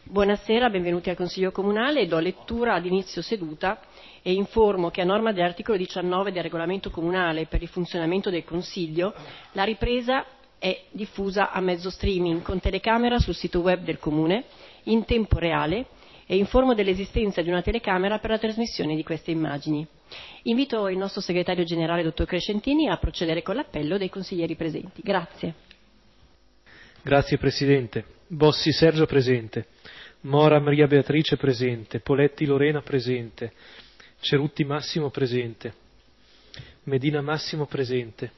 Buonasera, benvenuti al Consiglio Comunale. Do lettura ad inizio seduta e informo che a norma dell'articolo 19 del Regolamento Comunale per il funzionamento del Consiglio, la ripresa è diffusa a mezzo streaming con telecamera sul sito web del Comune in tempo reale e informo dell'esistenza di una telecamera per la trasmissione di queste immagini. Invito il nostro segretario generale, dottor Crescentini, a procedere con l'appello dei consiglieri presenti. Grazie. Grazie Presidente. Bossi Sergio presente. Mora Maria Beatrice presente. Poletti Lorena presente. Cerutti Massimo presente. Medina Massimo presente.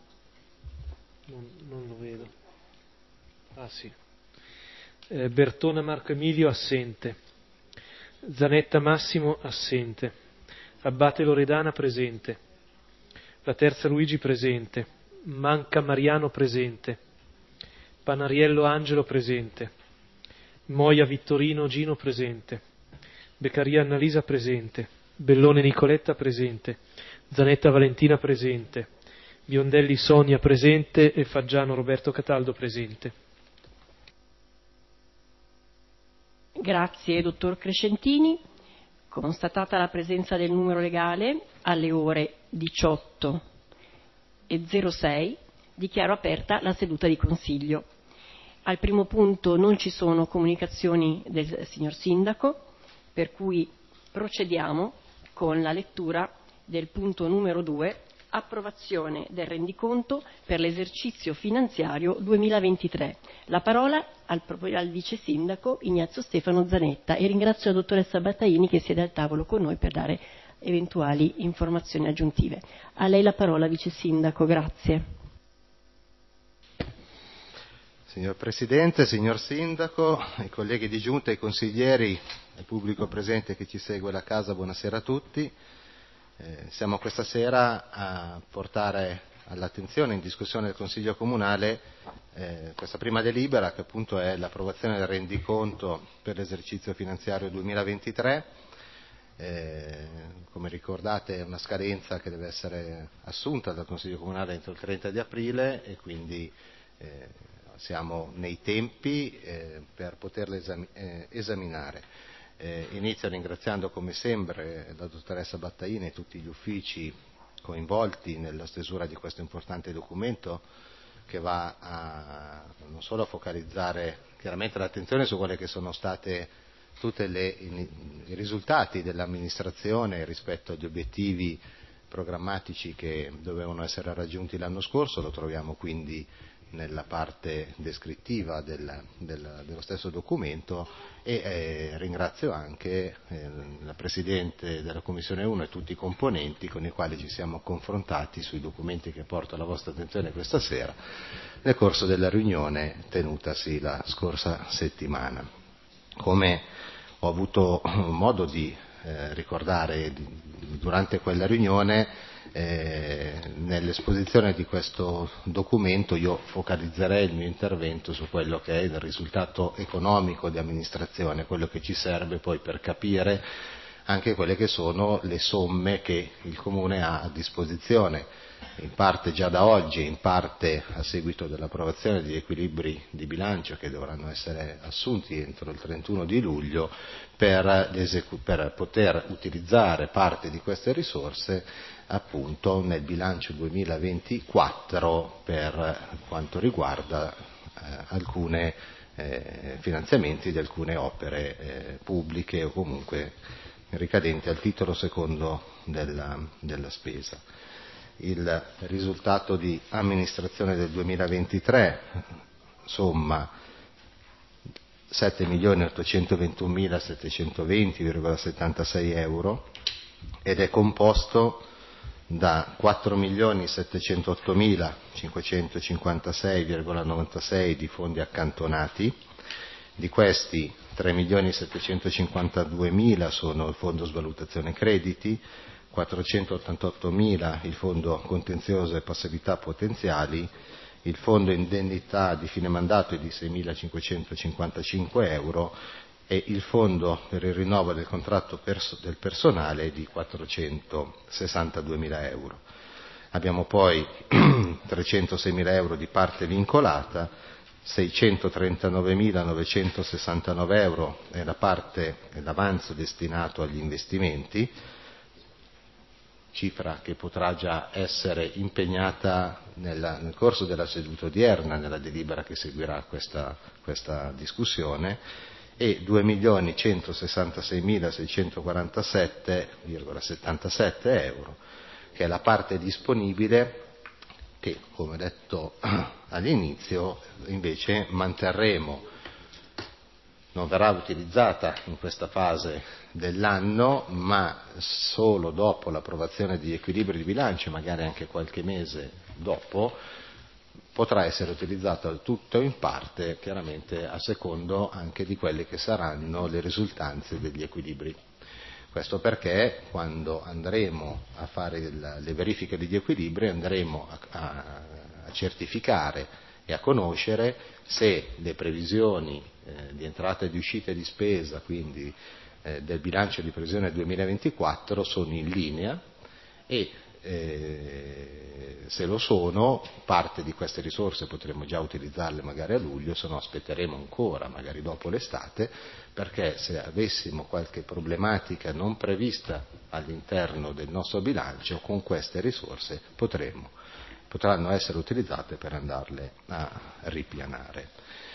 Non lo vedo. Ah sì. Bertona Marco Emilio assente. Zanetta Massimo assente. Abbate Loredana presente. La Terza Luigi presente. Manca Mariano presente. Panariello Angelo presente. Moia Vittorino Gino presente. Beccaria Annalisa presente. Bellone Nicoletta presente. Zanetta Valentina presente. Biondelli Sonia presente e Faggiano Roberto Cataldo presente. Grazie, dottor Crescentini. Constatata la presenza del numero legale, alle ore 18:06 dichiaro aperta la seduta di Consiglio. Al primo punto non ci sono comunicazioni del signor Sindaco, per cui procediamo con la lettura del punto numero 2, approvazione del rendiconto per l'esercizio finanziario 2023. La parola al vice sindaco Ignazio Stefano Zanetta e ringrazio la dottoressa Battaini che siede al tavolo con noi per dare eventuali informazioni aggiuntive. A lei la parola, vice sindaco, grazie. Signor Presidente, signor Sindaco, i colleghi di Giunta, i consiglieri, il pubblico presente che ci segue da casa, buonasera a tutti. Siamo questa sera a portare all'attenzione in discussione del Consiglio Comunale questa prima delibera che appunto è l'approvazione del rendiconto per l'esercizio finanziario 2023. Come ricordate è una scadenza che deve essere assunta dal Consiglio Comunale entro il 30 di aprile e quindi siamo nei tempi per poterla esaminare. Inizio ringraziando come sempre la dottoressa Battaini e tutti gli uffici coinvolti nella stesura di questo importante documento che va a non solo a focalizzare chiaramente l'attenzione su quelle che sono state tutti i risultati dell'amministrazione rispetto agli obiettivi programmatici che dovevano essere raggiunti l'anno scorso, lo troviamo quindi nella parte descrittiva dello stesso documento e ringrazio anche la Presidente della Commissione 1 e tutti i componenti con i quali ci siamo confrontati sui documenti che porto alla vostra attenzione questa sera nel corso della riunione tenutasi la scorsa settimana. Come ho avuto modo di ricordare durante quella riunione, nell'esposizione di questo documento io focalizzerei il mio intervento su quello che è il risultato economico di amministrazione, quello che ci serve poi per capire anche quelle che sono le somme che il Comune ha a disposizione, in parte già da oggi, in parte a seguito dell'approvazione degli equilibri di bilancio che dovranno essere assunti entro il 31 di luglio per poter utilizzare parte di queste risorse appunto nel bilancio 2024 per quanto riguarda alcune finanziamenti di alcune opere pubbliche o comunque ricadenti al titolo secondo della spesa. Il risultato di amministrazione del 2023 somma 7.821.720,76 euro ed è composto da 4.708.556,96 di fondi accantonati, di questi 3.752.000 sono il fondo svalutazione crediti, 488.000 il fondo contenzioso e passività potenziali, il fondo indennità di fine mandato è di 6.555 euro e il fondo per il rinnovo del contratto del personale è di 462.000 euro. Abbiamo poi 306.000 euro di parte vincolata, 639.969 euro è la parte dell'avanzo destinato agli investimenti, cifra che potrà già essere impegnata nel corso della seduta odierna, nella delibera che seguirà questa discussione, e 2.166.647,77 euro, che è la parte disponibile che, come detto all'inizio, invece manterremo. Non verrà utilizzata in questa fase dell'anno, ma solo dopo l'approvazione degli equilibri di bilancio, magari anche qualche mese dopo, potrà essere utilizzata tutto o in parte, chiaramente a secondo anche di quelle che saranno le risultanze degli equilibri. Questo perché quando andremo a fare le verifiche degli equilibri andremo a certificare e a conoscere se le previsioni di entrata e di uscita e di spesa, quindi del bilancio di previsione 2024, sono in linea e se lo sono, parte di queste risorse potremo già utilizzarle magari a luglio, se no aspetteremo ancora, magari dopo l'estate, perché se avessimo qualche problematica non prevista all'interno del nostro bilancio, con queste risorse potranno essere utilizzate per andarle a ripianare.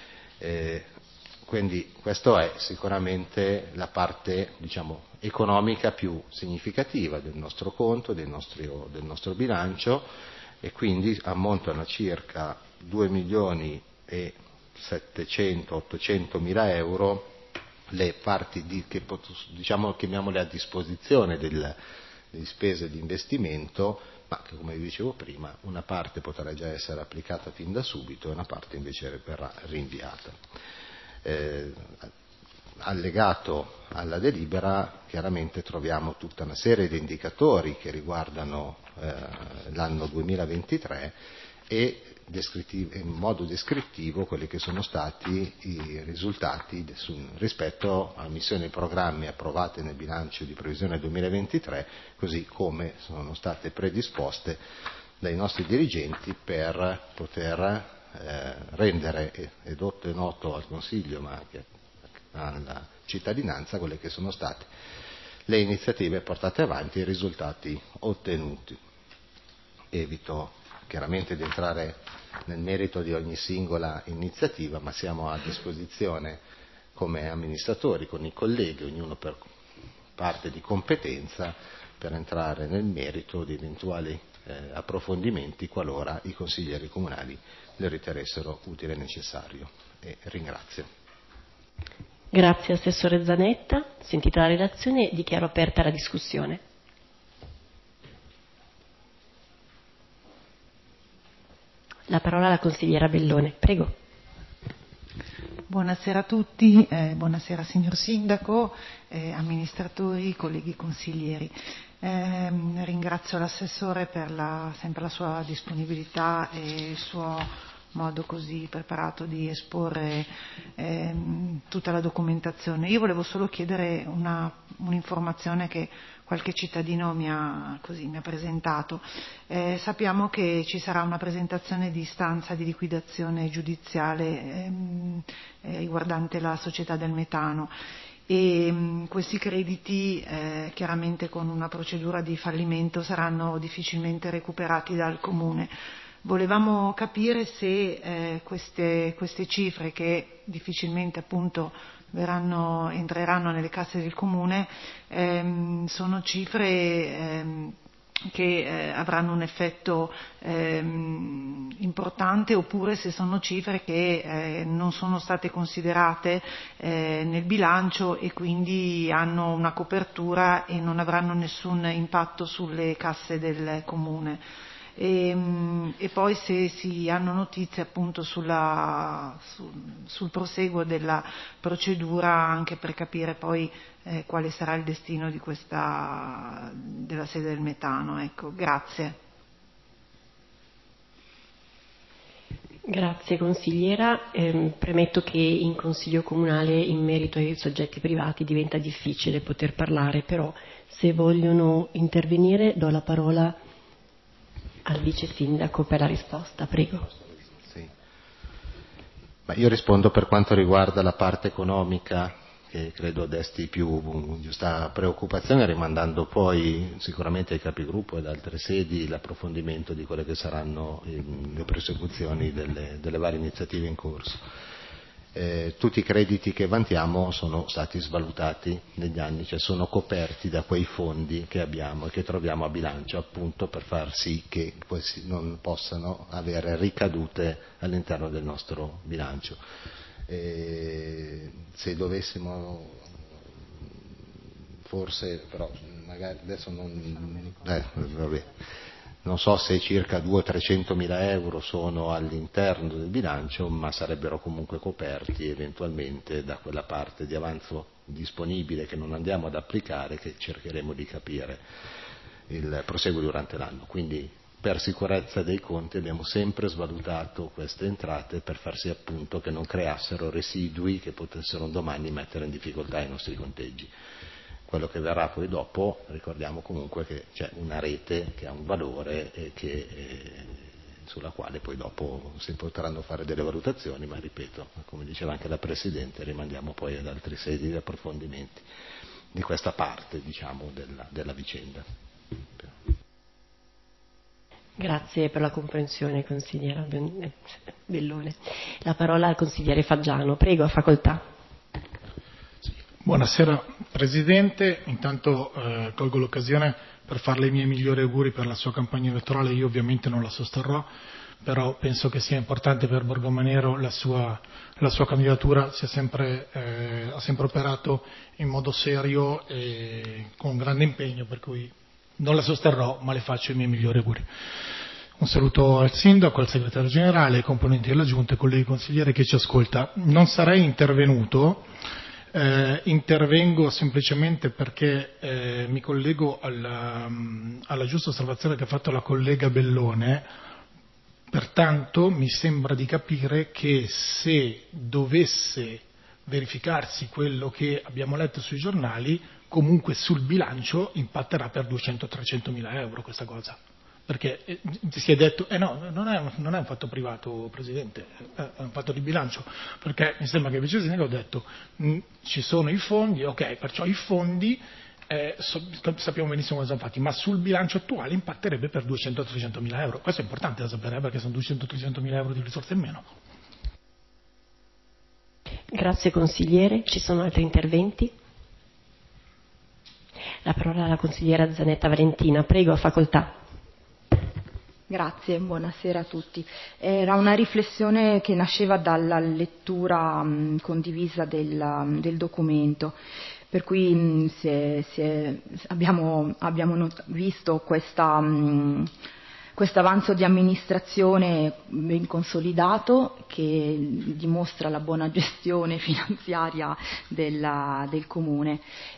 Quindi questa è sicuramente la parte, diciamo, economica più significativa del nostro conto, del nostro bilancio, e quindi ammontano a circa 2.700.000-800.000 euro le parti che diciamo, chiamiamole a disposizione di spese di investimento, ma che, come vi dicevo prima, una parte potrà già essere applicata fin da subito e una parte invece verrà rinviata. Allegato alla delibera chiaramente troviamo tutta una serie di indicatori che riguardano l'anno 2023 e in modo descrittivo quelli che sono stati i risultati rispetto a missioni e programmi approvate nel bilancio di previsione 2023, così come sono state predisposte dai nostri dirigenti per poter rendere edotto e noto al Consiglio, ma anche alla cittadinanza, quelle che sono state le iniziative portate avanti e i risultati ottenuti. Evito chiaramente di entrare nel merito di ogni singola iniziativa, ma siamo a disposizione come amministratori con i colleghi, ognuno per parte di competenza, per entrare nel merito di eventuali approfondimenti qualora i consiglieri comunali lo ritenessero utile e necessario. E ringrazio. Grazie Assessore Zanetta. Sentita la relazione, dichiaro aperta la discussione. La parola alla consigliera Bellone. Prego. Buonasera a tutti, buonasera signor Sindaco, amministratori, colleghi consiglieri. Ringrazio l'assessore per sempre la sua disponibilità e il suo modo così preparato di esporre tutta la documentazione. Io volevo solo chiedere un'informazione che qualche cittadino mi ha presentato. Sappiamo che ci sarà una presentazione di istanza di liquidazione giudiziale riguardante la società del metano e questi crediti chiaramente con una procedura di fallimento saranno difficilmente recuperati dal Comune. Volevamo capire se queste cifre che difficilmente appunto entreranno nelle casse del Comune sono cifre che avranno un effetto importante, oppure se sono cifre che non sono state considerate nel bilancio e quindi hanno una copertura e non avranno nessun impatto sulle casse del Comune. E poi se si hanno notizie appunto sul proseguo della procedura, anche per capire poi quale sarà il destino della sede del metano. Ecco, grazie. Grazie consigliera. Premetto che in Consiglio Comunale in merito ai soggetti privati diventa difficile poter parlare, però se vogliono intervenire do la parola al vice sindaco per la risposta, prego. Sì. Ma io rispondo per quanto riguarda la parte economica, che credo desti più giusta preoccupazione, rimandando poi sicuramente ai capigruppo ed altre sedi l'approfondimento di quelle che saranno le prosecuzioni delle varie iniziative in corso. Tutti i crediti che vantiamo sono stati svalutati negli anni, cioè sono coperti da quei fondi che abbiamo e che troviamo a bilancio, appunto per far sì che poi non possano avere ricadute all'interno del nostro bilancio. Se dovessimo forse, però magari adesso non so se circa 200-300 mila euro sono all'interno del bilancio, ma sarebbero comunque coperti eventualmente da quella parte di avanzo disponibile che non andiamo ad applicare, che cercheremo di capire il proseguo durante l'anno. Quindi per sicurezza dei conti abbiamo sempre svalutato queste entrate per far sì appunto che non creassero residui che potessero domani mettere in difficoltà i nostri conteggi. Quello che verrà poi dopo, ricordiamo comunque che c'è una rete che ha un valore e sulla quale poi dopo si potranno fare delle valutazioni, ma ripeto, come diceva anche la Presidente, rimandiamo poi ad altri sedi di approfondimenti di questa parte, diciamo, della vicenda. Grazie per la comprensione, consigliera Bellone. La parola al consigliere Faggiano. Prego, a facoltà. Buonasera Presidente, intanto colgo l'occasione per farle i miei migliori auguri per la sua campagna elettorale. Io ovviamente non la sosterrò, però penso che sia importante per Borgomanero la sua candidatura, ha sempre operato in modo serio e con grande impegno, per cui non la sosterrò, ma le faccio i miei migliori auguri. Un saluto al Sindaco, al Segretario Generale, ai componenti della Giunta e ai colleghi consiglieri che ci ascolta. Non sarei intervenuto, intervengo semplicemente perché mi collego alla giusta osservazione che ha fatto la collega Bellone. Pertanto mi sembra di capire che se dovesse verificarsi quello che abbiamo letto sui giornali, comunque sul bilancio impatterà per 200-300 mila euro questa cosa. Perché si è detto, no, non è un fatto privato, Presidente, è un fatto di bilancio, perché mi sembra che il Vice Sindaco ha detto ci sono i fondi, ok, perciò i fondi sappiamo benissimo cosa sono fatti, ma sul bilancio attuale impatterebbe per 200-300 mila euro. Questo è importante da sapere, perché sono 200-300 mila euro di risorse in meno. Grazie consigliere, ci sono altri interventi? La parola alla consigliera Zanetta Valentina, prego, a facoltà. Grazie, buonasera a tutti. Era una riflessione che nasceva dalla lettura condivisa del documento, per cui abbiamo visto questo avanzo di amministrazione ben consolidato che dimostra la buona gestione finanziaria del Comune.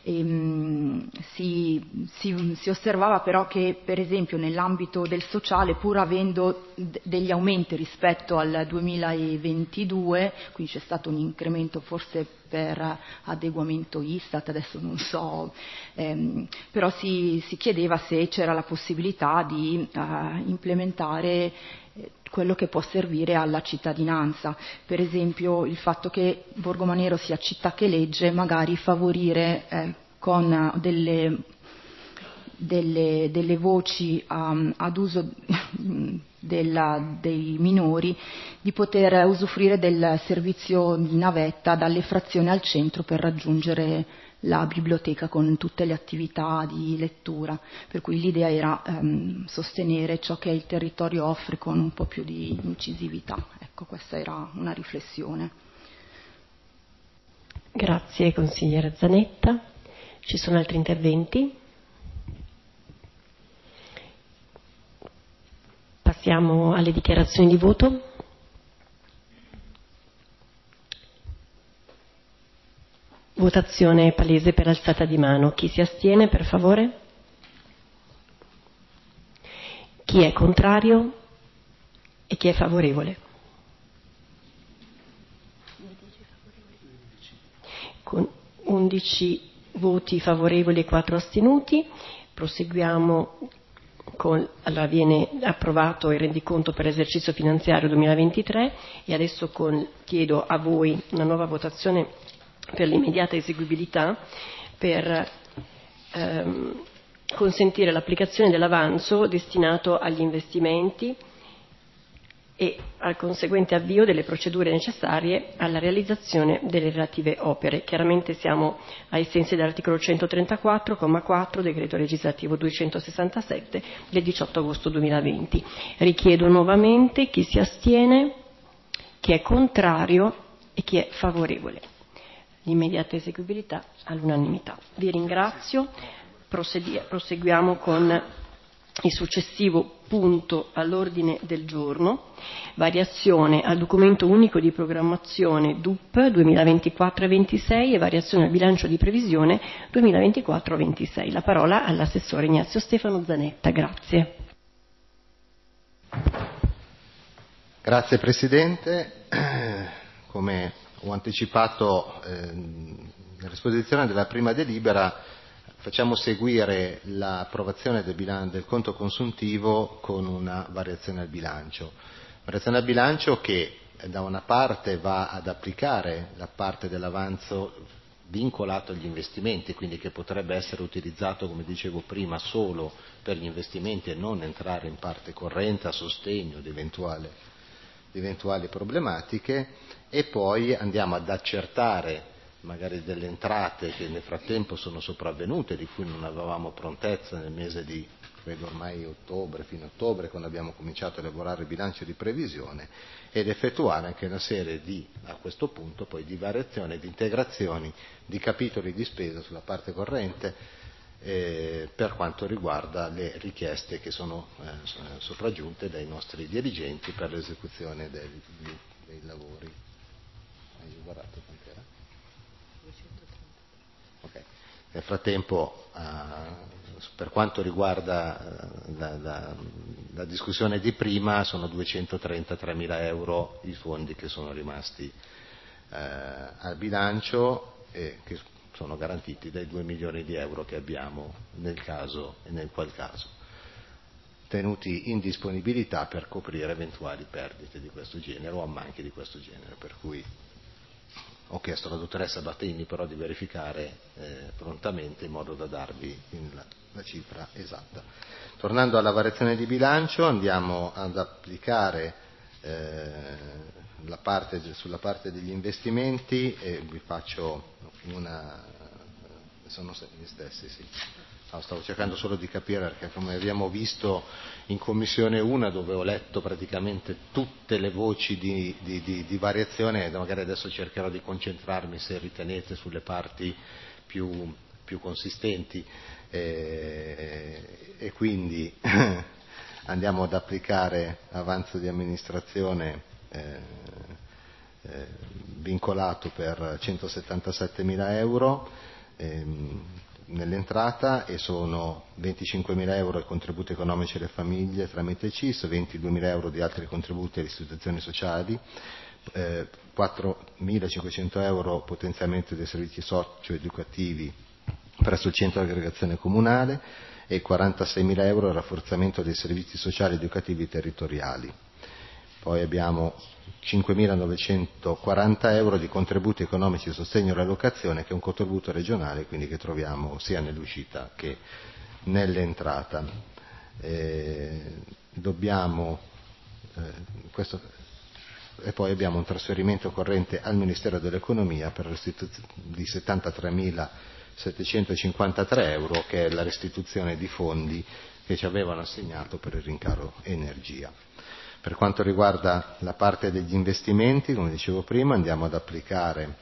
Si osservava però che, per esempio, nell'ambito del sociale, pur avendo degli aumenti rispetto al 2022, quindi c'è stato un incremento forse per adeguamento Istat, adesso non so, però si chiedeva se c'era la possibilità di implementare quello che può servire alla cittadinanza. Per esempio il fatto che Borgomanero sia città che legge, magari favorire con delle voci ad uso dei minori di poter usufruire del servizio di navetta dalle frazioni al centro per raggiungere la biblioteca con tutte le attività di lettura, per cui l'idea era sostenere ciò che il territorio offre con un po' più di incisività. Ecco, questa era una riflessione. Grazie consigliera Zanetta. Ci sono altri interventi? Passiamo alle dichiarazioni di voto. Votazione palese per alzata di mano. Chi si astiene, per favore? Chi è contrario e chi è favorevole? Con 11 voti favorevoli e 4 astenuti, proseguiamo allora viene approvato il rendiconto per l'esercizio finanziario 2023 e adesso chiedo a voi una nuova votazione per l'immediata eseguibilità per consentire l'applicazione dell'avanzo destinato agli investimenti e al conseguente avvio delle procedure necessarie alla realizzazione delle relative opere. Chiaramente siamo ai sensi dell'articolo 134,4 decreto legislativo 267 del 18 agosto 2020. Richiedo nuovamente chi si astiene, chi è contrario e chi è favorevole. L'immediata eseguibilità all'unanimità. Vi ringrazio. Proseguiamo con il successivo punto all'ordine del giorno, variazione al documento unico di programmazione DUP 2024-26 e variazione al bilancio di previsione 2024-26. La parola all'assessore Ignazio Stefano Zanetta. Grazie. Grazie Presidente. Come ho anticipato nell'esposizione della prima delibera, facciamo seguire l'approvazione del conto consuntivo con una variazione al bilancio. Variazione al bilancio che da una parte va ad applicare la parte dell'avanzo vincolato agli investimenti, quindi che potrebbe essere utilizzato, come dicevo prima, solo per gli investimenti e non entrare in parte corrente a sostegno di eventuali problematiche, e poi andiamo ad accertare magari delle entrate che nel frattempo sono sopravvenute, di cui non avevamo prontezza nel mese di, credo ormai fino a ottobre, quando abbiamo cominciato a elaborare il bilancio di previsione, ed effettuare anche una serie a questo punto, poi di variazioni, di integrazioni, di capitoli di spesa sulla parte corrente, per quanto riguarda le richieste che sono sopraggiunte dai nostri dirigenti per l'esecuzione dei lavori. Hai guardato quant'era? Okay. Nel frattempo, per quanto riguarda la discussione di prima, sono 233.000 euro i fondi che sono rimasti al bilancio e che sono garantiti dai 2 milioni di euro che abbiamo nel qual caso, tenuti in disponibilità per coprire eventuali perdite di questo genere o ammanchi di questo genere, per cui ho chiesto alla dottoressa Battini però di verificare prontamente in modo da darvi la cifra esatta. Tornando alla variazione di bilancio, andiamo ad applicare sulla parte degli investimenti e vi faccio sono gli stessi, sì. No, stavo cercando solo di capire, perché come abbiamo visto in Commissione 1, dove ho letto praticamente tutte le voci di variazione, magari adesso cercherò di concentrarmi, se ritenete, sulle parti più consistenti, e quindi andiamo ad applicare avanzo di amministrazione vincolato per 177.000 euro nell'entrata, e sono 25.000 euro i contributi economici alle famiglie tramite CIS, 22.000 euro di altri contributi alle istituzioni sociali, 4.500 euro potenziamento dei servizi socio-educativi presso il centro di aggregazione comunale e 46.000 euro il rafforzamento dei servizi sociali educativi territoriali. Poi abbiamo 5.940 euro di contributi economici di sostegno alla locazione, che è un contributo regionale, quindi che troviamo sia nell'uscita che nell'entrata. E poi abbiamo un trasferimento corrente al Ministero dell'Economia di 73.753 euro, che è la restituzione di fondi che ci avevano assegnato per il rincaro energia. Per quanto riguarda la parte degli investimenti, come dicevo prima, andiamo ad applicare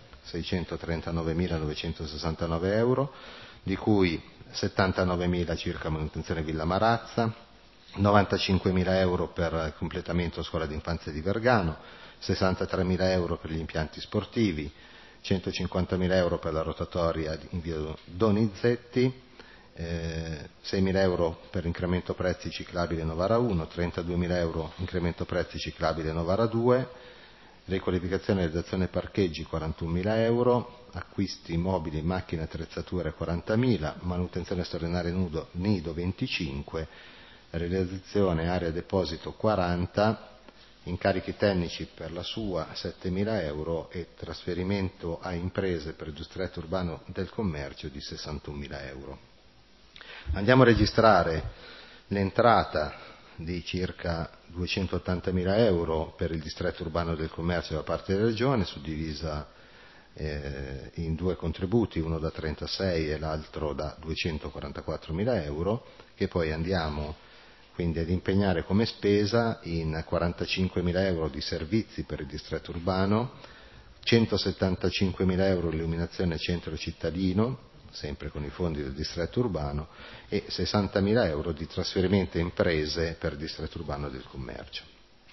639.969 euro, di cui 79.000 circa manutenzione Villa Marazza, 95.000 euro per il completamento scuola d'infanzia di Vergano, 63.000 euro per gli impianti sportivi, 150.000 euro per la rotatoria in via Donizetti, 6.000 euro per incremento prezzi ciclabile Novara 1, 32.000 euro incremento prezzi ciclabile Novara 2, riqualificazione e realizzazione parcheggi 41.000 euro, acquisti mobili, macchine, attrezzature 40.000, manutenzione straordinaria nido 25, realizzazione area deposito 40, incarichi tecnici per la SUA 7.000 euro e trasferimento a imprese per il distretto urbano del commercio di 61.000 euro. Andiamo a registrare l'entrata di circa 280.000 euro per il distretto urbano del commercio da parte della Regione, suddivisa in due contributi, uno da 36 e l'altro da 244.000 euro, che poi andiamo quindi ad impegnare come spesa in 45.000 euro di servizi per il distretto urbano, 175.000 euro illuminazione centro cittadino, sempre con i fondi del distretto urbano, e 60.000 euro di trasferimento a imprese per il distretto urbano del commercio.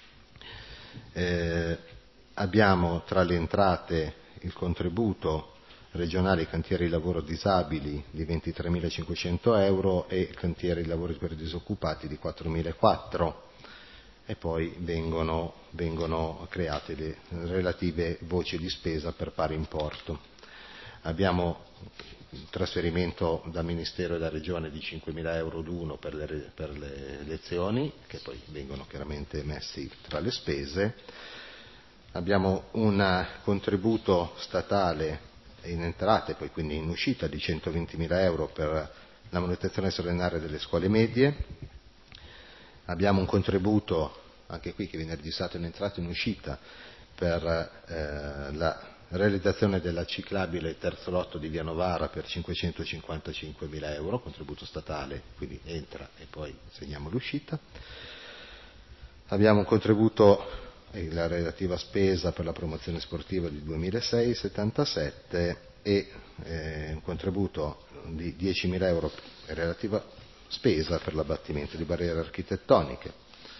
Abbiamo tra le entrate il contributo regionale ai cantieri di lavoro disabili di 23.500 euro e il cantiere di lavori per disoccupati di 4.400, e poi vengono create le relative voci di spesa per pari importo. Abbiamo un trasferimento da Ministero e da Regione di 5.000 euro l'uno per le lezioni, che poi vengono chiaramente messi tra le spese. Abbiamo un contributo statale in entrate, poi quindi in uscita, di 120.000 euro per la manutenzione straordinaria delle scuole medie. Abbiamo un contributo, anche qui che viene registrato in entrata e in uscita, per la realizzazione della ciclabile terzo lotto di Via Novara per 555.000 euro, contributo statale, quindi entra e poi segniamo l'uscita. Abbiamo un contributo e la relativa spesa per la promozione sportiva di 2.677 e un contributo di 10.000 euro e relativa spesa per l'abbattimento di barriere architettoniche.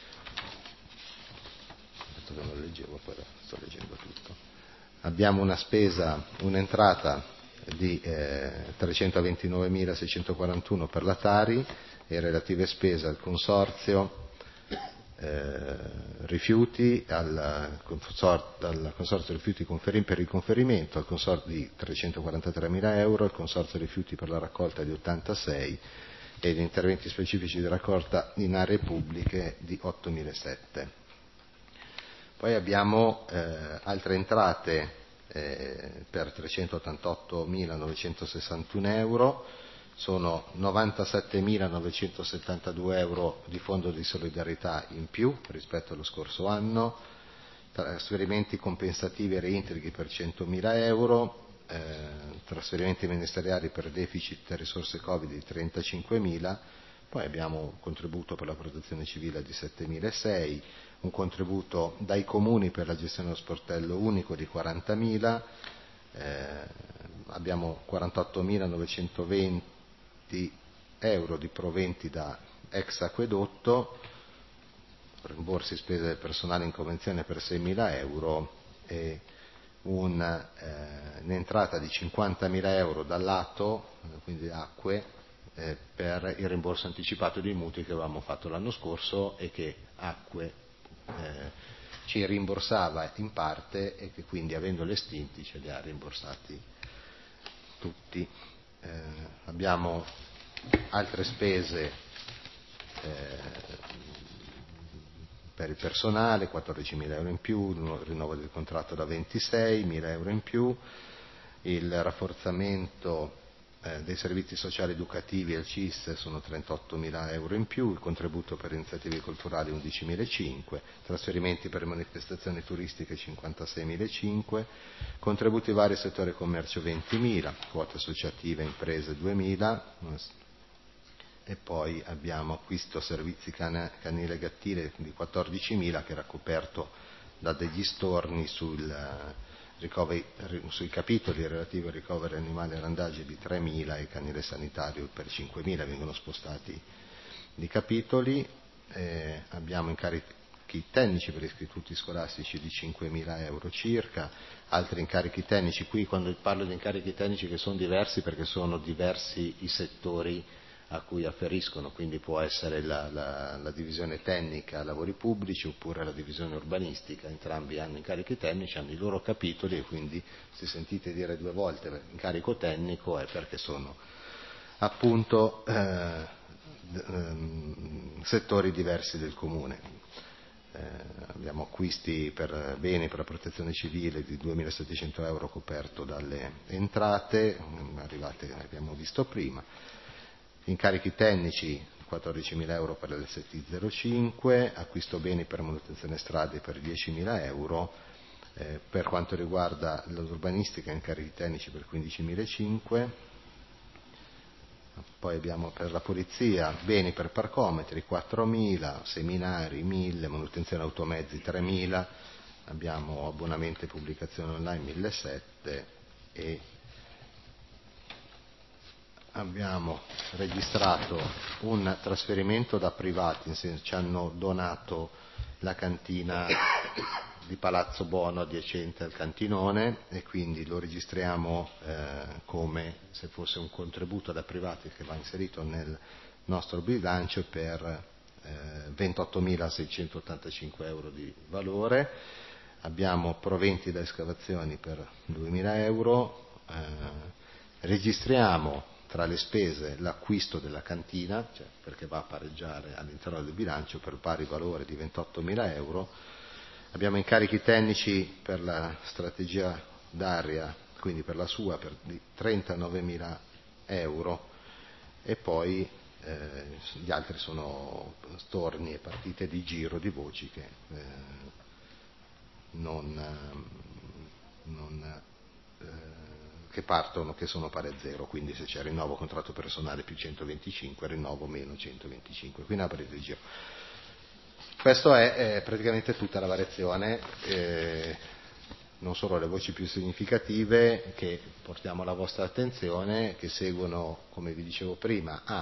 Non lo leggevo, poi sto leggendo tutto. Abbiamo un'entrata di 329.641 per la Tari e relative spese al consorzio rifiuti, al consorzio rifiuti per il conferimento, al consorzio di 343.000 euro, al consorzio rifiuti per la raccolta di 86 e gli interventi specifici di raccolta in aree pubbliche di 8.007. Poi abbiamo altre entrate per 388.961 euro, sono 97.972 euro di fondo di solidarietà in più rispetto allo scorso anno, trasferimenti compensativi e reintegri per 100.000 euro, trasferimenti ministeriali per deficit e risorse Covid di 35.000, poi abbiamo un contributo per la protezione civile di 7.600, un contributo dai comuni per la gestione dello sportello unico di 40.000, abbiamo 48.920 euro di proventi da ex acquedotto, rimborsi spese del personale in convenzione per 6.000 euro e un'entrata di 50.000 euro dal lato, quindi acque, per il rimborso anticipato dei mutui che avevamo fatto l'anno scorso e che acque ci rimborsava in parte e che quindi, avendoli estinti, ce li ha rimborsati tutti. Abbiamo altre spese per il personale, 14.000 euro in più, il rinnovo del contratto da 26.000 euro in più, il rafforzamento dei servizi sociali educativi al CIS sono 38.000 euro in più, il contributo per iniziative culturali 11.500, trasferimenti per manifestazioni turistiche 56.500, contributi vari settore commercio 20.000, quote associative imprese 2.000, e poi abbiamo acquisto servizi canile e gattile di 14.000 che era coperto da degli storni sui capitoli relativi al ricovero animali e randaggi di 3.000 e canile sanitario per 5.000, vengono spostati di capitoli. Abbiamo incarichi tecnici per istituti scolastici di 5.000 euro circa, altri incarichi tecnici. Qui quando parlo di incarichi tecnici che sono diversi perché sono diversi i settori a cui afferiscono, quindi può essere la divisione tecnica lavori pubblici oppure la divisione urbanistica, entrambi hanno incarichi tecnici, hanno i loro capitoli e quindi se sentite dire due volte incarico tecnico è perché sono appunto settori diversi del Comune. Abbiamo acquisti per beni per la protezione civile di 2.700 euro coperto dalle entrate, arrivate abbiamo visto prima, incarichi tecnici 14.000 euro per l'ST05, acquisto beni per manutenzione strade per 10.000 euro, per quanto riguarda l'urbanistica incarichi tecnici per 15.500, poi abbiamo per la polizia beni per parcometri 4.000, seminari 1.000, manutenzione automezzi 3.000, abbiamo abbonamenti e pubblicazioni online 1.700 e abbiamo registrato un trasferimento da privati, nel senso ci hanno donato la cantina di Palazzo Bono adiacente al cantinone e quindi lo registriamo come se fosse un contributo da privati che va inserito nel nostro bilancio per 28.685 euro di valore. Abbiamo proventi da escavazioni per 2.000 euro, registriamo tra le spese l'acquisto della cantina, cioè perché va a pareggiare all'interno del bilancio per pari valore di 28.000 euro, abbiamo incarichi tecnici per la strategia d'aria, quindi per la SUA, di 39.000 euro e poi gli altri sono storni e partite di giro di voci che che partono, che sono pari a zero, quindi se c'è rinnovo contratto personale più 125, rinnovo meno 125, quindi una partita di giro. Questo è praticamente tutta la variazione, non solo le voci più significative che portiamo alla vostra attenzione, che seguono, come vi dicevo prima, a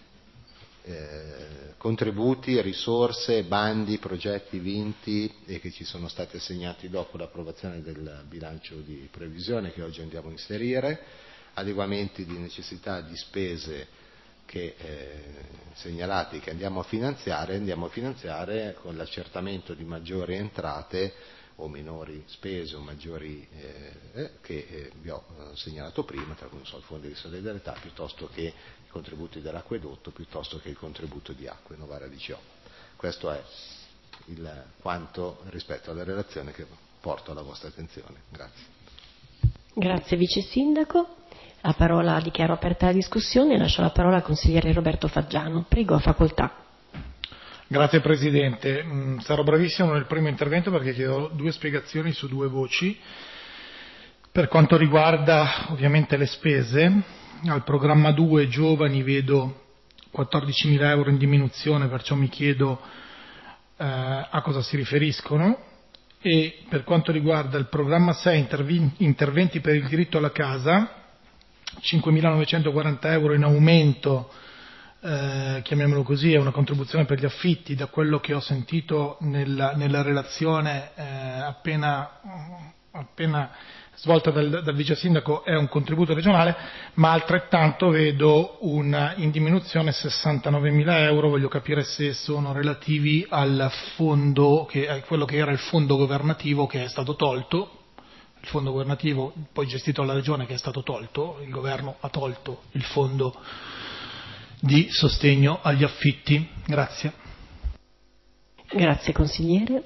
contributi, risorse, bandi, progetti vinti e che ci sono stati assegnati dopo l'approvazione del bilancio di previsione che oggi andiamo a inserire, adeguamenti di necessità di spese che segnalati che andiamo a finanziare con l'accertamento di maggiori entrate o minori spese o maggiori che vi ho segnalato prima, tra cui il fondo di solidarietà piuttosto che i contributi dell'acquedotto, piuttosto che il contributo di acque Novara di Cio. Questo è il quanto rispetto alla relazione che porto alla vostra attenzione. Grazie. Grazie Vice Sindaco. La parola, dichiaro aperta la discussione e lascio la parola al consigliere Roberto Faggiano. Prego, facoltà. Grazie Presidente, sarò brevissimo nel primo intervento perché chiedo due spiegazioni su due voci. Per quanto riguarda ovviamente le spese, al programma 2 giovani vedo 14.000 euro in diminuzione, perciò mi chiedo a cosa si riferiscono, e per quanto riguarda il programma 6 interventi per il diritto alla casa, 5.940 euro in aumento, chiamiamolo così, è una contribuzione per gli affitti. Da quello che ho sentito nella relazione appena svolta dal vice sindaco è un contributo regionale, ma altrettanto vedo in diminuzione 69.000 euro. Voglio capire se sono relativi al fondo, a quello che era il fondo governativo che è stato tolto. Il fondo governativo poi gestito dalla regione che è stato tolto, il governo ha tolto il fondo di sostegno agli affitti. Grazie. Grazie consigliere.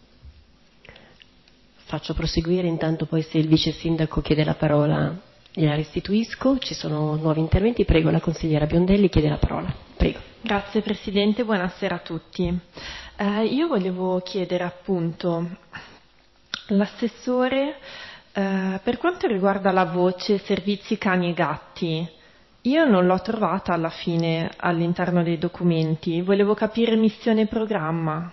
Faccio proseguire intanto, poi se il vice sindaco chiede la parola gliela restituisco. Ci sono nuovi interventi, prego la consigliera Biondelli chiede la parola. Prego. Grazie Presidente, buonasera a tutti. Io volevo chiedere appunto l'assessore per quanto riguarda la voce servizi cani e gatti. Io non l'ho trovata alla fine all'interno dei documenti, volevo capire missione e programma.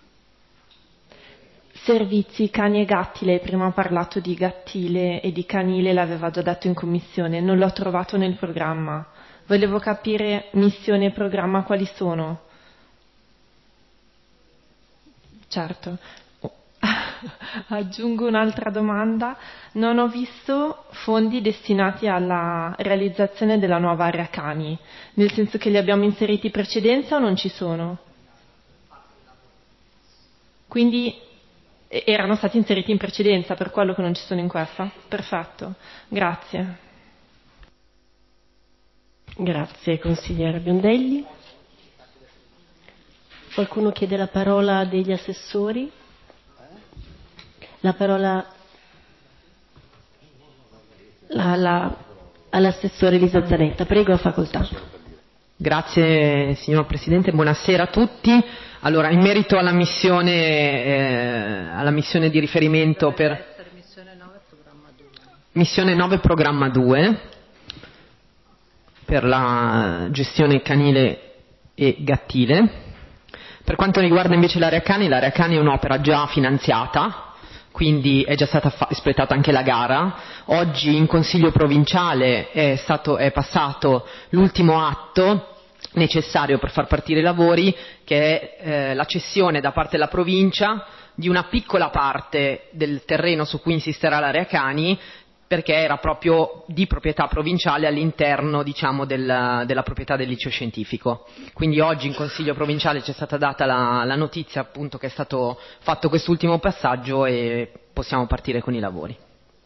Servizi cani e gatti, lei prima ha parlato di gattile e di canile, l'aveva già detto in commissione, non l'ho trovato nel programma. Volevo capire missione e programma quali sono. Certo. Aggiungo un'altra domanda, non ho visto fondi destinati alla realizzazione della nuova area cani, nel senso che li abbiamo inseriti in precedenza o non ci sono? Quindi erano stati inseriti in precedenza, per quello che non ci sono in questa? Perfetto, grazie. Grazie consigliera Biondelli. Qualcuno chiede la parola degli assessori? La parola all'assessore Elisa Zanetta. Prego, a facoltà. Grazie signor Presidente, buonasera a tutti. Allora, in merito alla missione di riferimento per missione 9 programma 2 per la gestione canile e gattile. Per quanto riguarda invece l'area cani è un'opera già finanziata, quindi è già stata espletata anche la gara. Oggi in Consiglio provinciale è passato l'ultimo atto necessario per far partire i lavori, che è la cessione da parte della provincia di una piccola parte del terreno su cui insisterà l'area cani, perché era proprio di proprietà provinciale all'interno, diciamo, della proprietà del liceo scientifico. Quindi oggi in Consiglio provinciale ci è stata data la notizia appunto che è stato fatto quest'ultimo passaggio e possiamo partire con i lavori.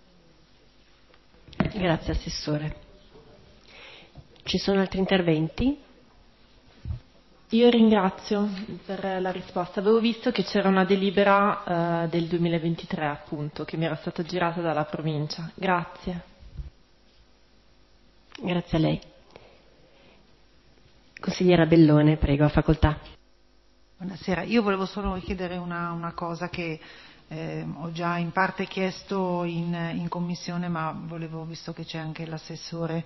Grazie Assessore. Ci sono altri interventi? Io ringrazio per la risposta. Avevo visto che c'era una delibera del 2023 appunto che mi era stata girata dalla provincia. Grazie. Grazie a lei. Consigliera Bellone, prego, a facoltà. Buonasera, io volevo solo chiedere una cosa che ho già in parte chiesto in commissione, ma visto che c'è anche l'assessore,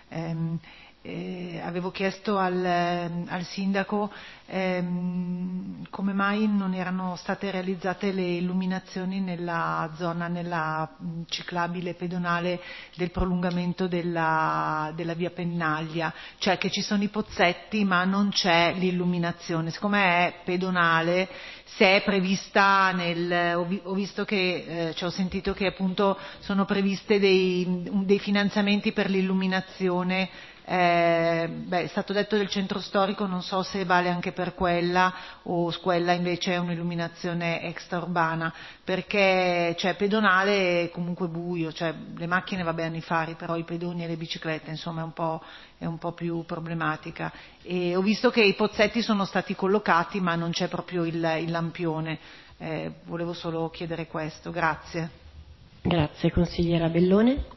avevo chiesto al sindaco come mai non erano state realizzate le illuminazioni nella ciclabile pedonale del prolungamento della via Pennaglia, cioè che ci sono i pozzetti ma non c'è l'illuminazione. Siccome è pedonale, se è prevista ho visto che ho sentito che appunto sono previste dei finanziamenti per l'illuminazione. È stato detto del centro storico, non so se vale anche per quella o quella invece è un'illuminazione extraurbana, perché pedonale è comunque buio, le macchine va bene i fari, però i pedoni e le biciclette insomma è un po' più problematica. E ho visto che i pozzetti sono stati collocati ma non c'è proprio il lampione, volevo solo chiedere questo, grazie. Grazie consigliera Bellone.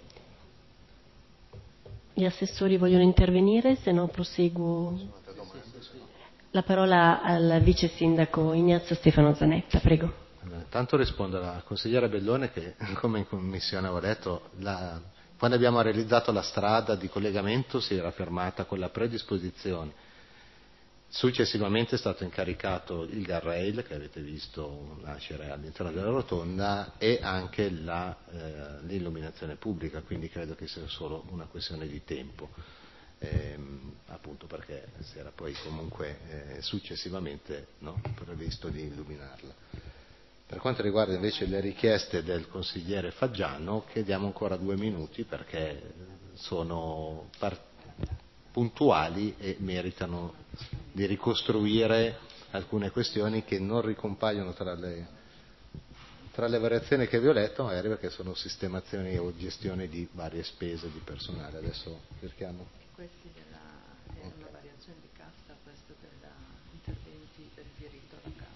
Gli assessori vogliono intervenire, se no proseguo. La parola al vice sindaco Ignazio Stefano Zanetta, prego. Tanto rispondo alla consigliera Bellone che, come in commissione avevo detto, quando abbiamo realizzato la strada di collegamento si era fermata con la predisposizione. Successivamente è stato incaricato il guardrail che avete visto nascere all'interno della rotonda e anche l'illuminazione pubblica, quindi credo che sia solo una questione di tempo, appunto perché si era poi comunque successivamente previsto di illuminarla. Per quanto riguarda invece le richieste del consigliere Faggiano, chiediamo ancora 2 minuti perché sono puntuali e meritano di ricostruire alcune questioni che non ricompaiono tra le variazioni che vi ho letto, magari perché sono sistemazioni o gestione di varie spese di personale. Adesso cerchiamo. Questi è una variazione di cassa, questo degli interventi per il diritto alla casa.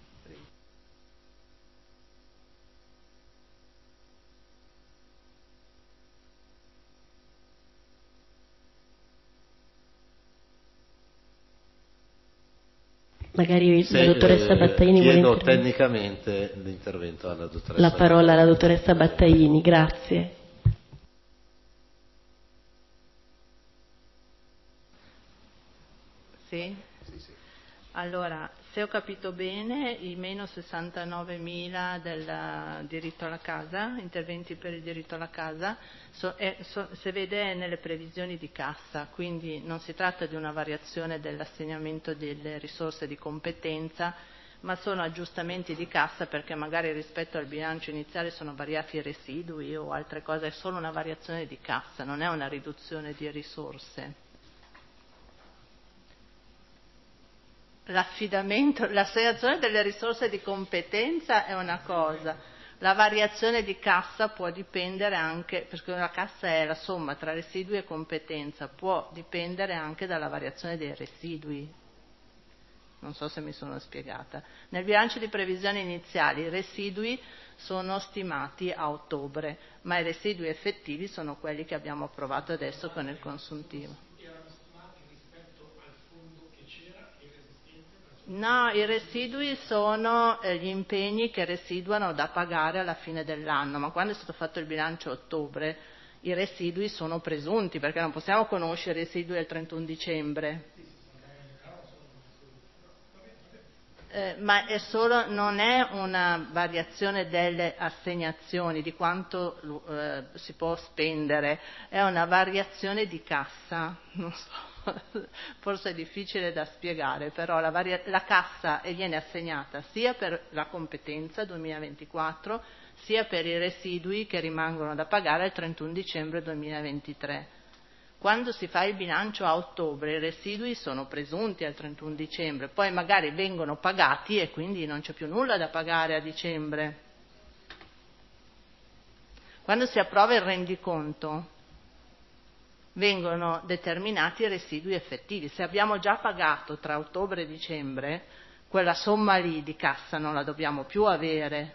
Magari la dottoressa Battaini vuole chiedo intervenire. Tecnicamente l'intervento alla dottoressa. La parola alla dottoressa Battaini, grazie. Sì? Sì. Allora, se ho capito bene, i meno 69.000 del diritto alla casa, interventi per il diritto alla casa, si vede nelle previsioni di cassa, quindi non si tratta di una variazione dell'assegnamento delle risorse di competenza, ma sono aggiustamenti di cassa perché magari rispetto al bilancio iniziale sono variati i residui o altre cose, è solo una variazione di cassa, non è una riduzione di risorse. L'affidamento, l'assegnazione delle risorse di competenza è una cosa, la variazione di cassa può dipendere anche, perché la cassa è la somma tra residui e competenza, può dipendere anche dalla variazione dei residui. Non so se mi sono spiegata. Nel bilancio di previsione iniziali i residui sono stimati a ottobre, ma i residui effettivi sono quelli che abbiamo approvato adesso con il consuntivo. No, i residui sono gli impegni che residuano da pagare alla fine dell'anno, ma quando è stato fatto il bilancio a ottobre i residui sono presunti, perché non possiamo conoscere i residui al 31 dicembre. Ma non è una variazione delle assegnazioni, di quanto si può spendere, è una variazione di cassa, non so, forse è difficile da spiegare, però la cassa viene assegnata sia per la competenza 2024, sia per i residui che rimangono da pagare al 31 dicembre 2023. Quando si fa il bilancio a ottobre i residui sono presunti al 31 dicembre, poi magari vengono pagati e quindi non c'è più nulla da pagare a dicembre. Quando si approva il rendiconto vengono determinati i residui effettivi. Se abbiamo già pagato tra ottobre e dicembre, quella somma lì di cassa non la dobbiamo più avere.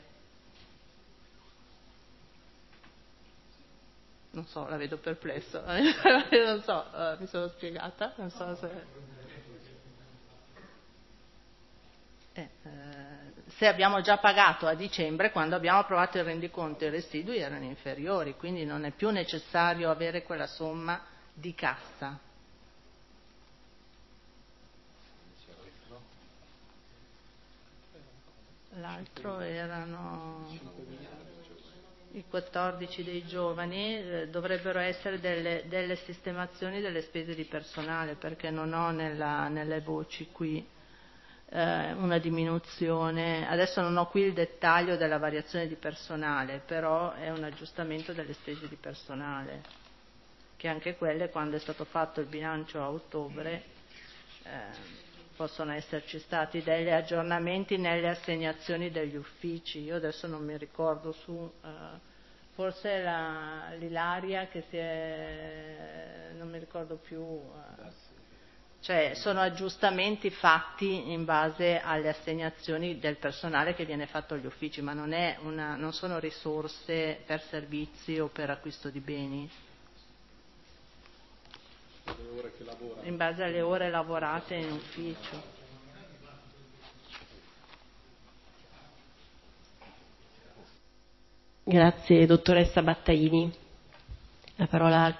Non so, la vedo perplesso, non so, mi sono spiegata? Non so se abbiamo già pagato a dicembre, quando abbiamo approvato il rendiconto i residui erano inferiori, quindi non è più necessario avere quella somma di cassa. L'altro erano i 14 dei giovani, dovrebbero essere delle sistemazioni delle spese di personale, perché non ho nelle voci qui una diminuzione. Adesso non ho qui il dettaglio della variazione di personale, però è un aggiustamento delle spese di personale, che anche quelle, quando è stato fatto il bilancio a ottobre, possono esserci stati degli aggiornamenti nelle assegnazioni degli uffici. Io adesso non mi ricordo forse l'Ilaria che non mi ricordo più, cioè sono aggiustamenti fatti in base alle assegnazioni del personale che viene fatto agli uffici, ma non sono risorse per servizi o per acquisto di beni. In base alle ore lavorate in ufficio. Grazie, dottoressa Battaini. La parola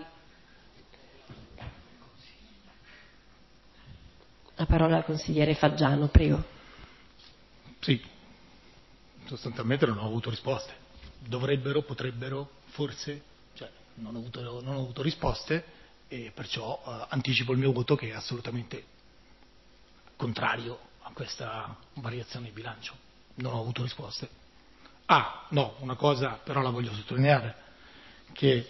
al consigliere Faggiano, prego. Sì, sostanzialmente non ho avuto risposte. Dovrebbero, potrebbero, forse, cioè non ho avuto risposte e perciò anticipo il mio voto, che è assolutamente contrario a questa variazione di bilancio. Non ho avuto risposte. No, una cosa però la voglio sottolineare, che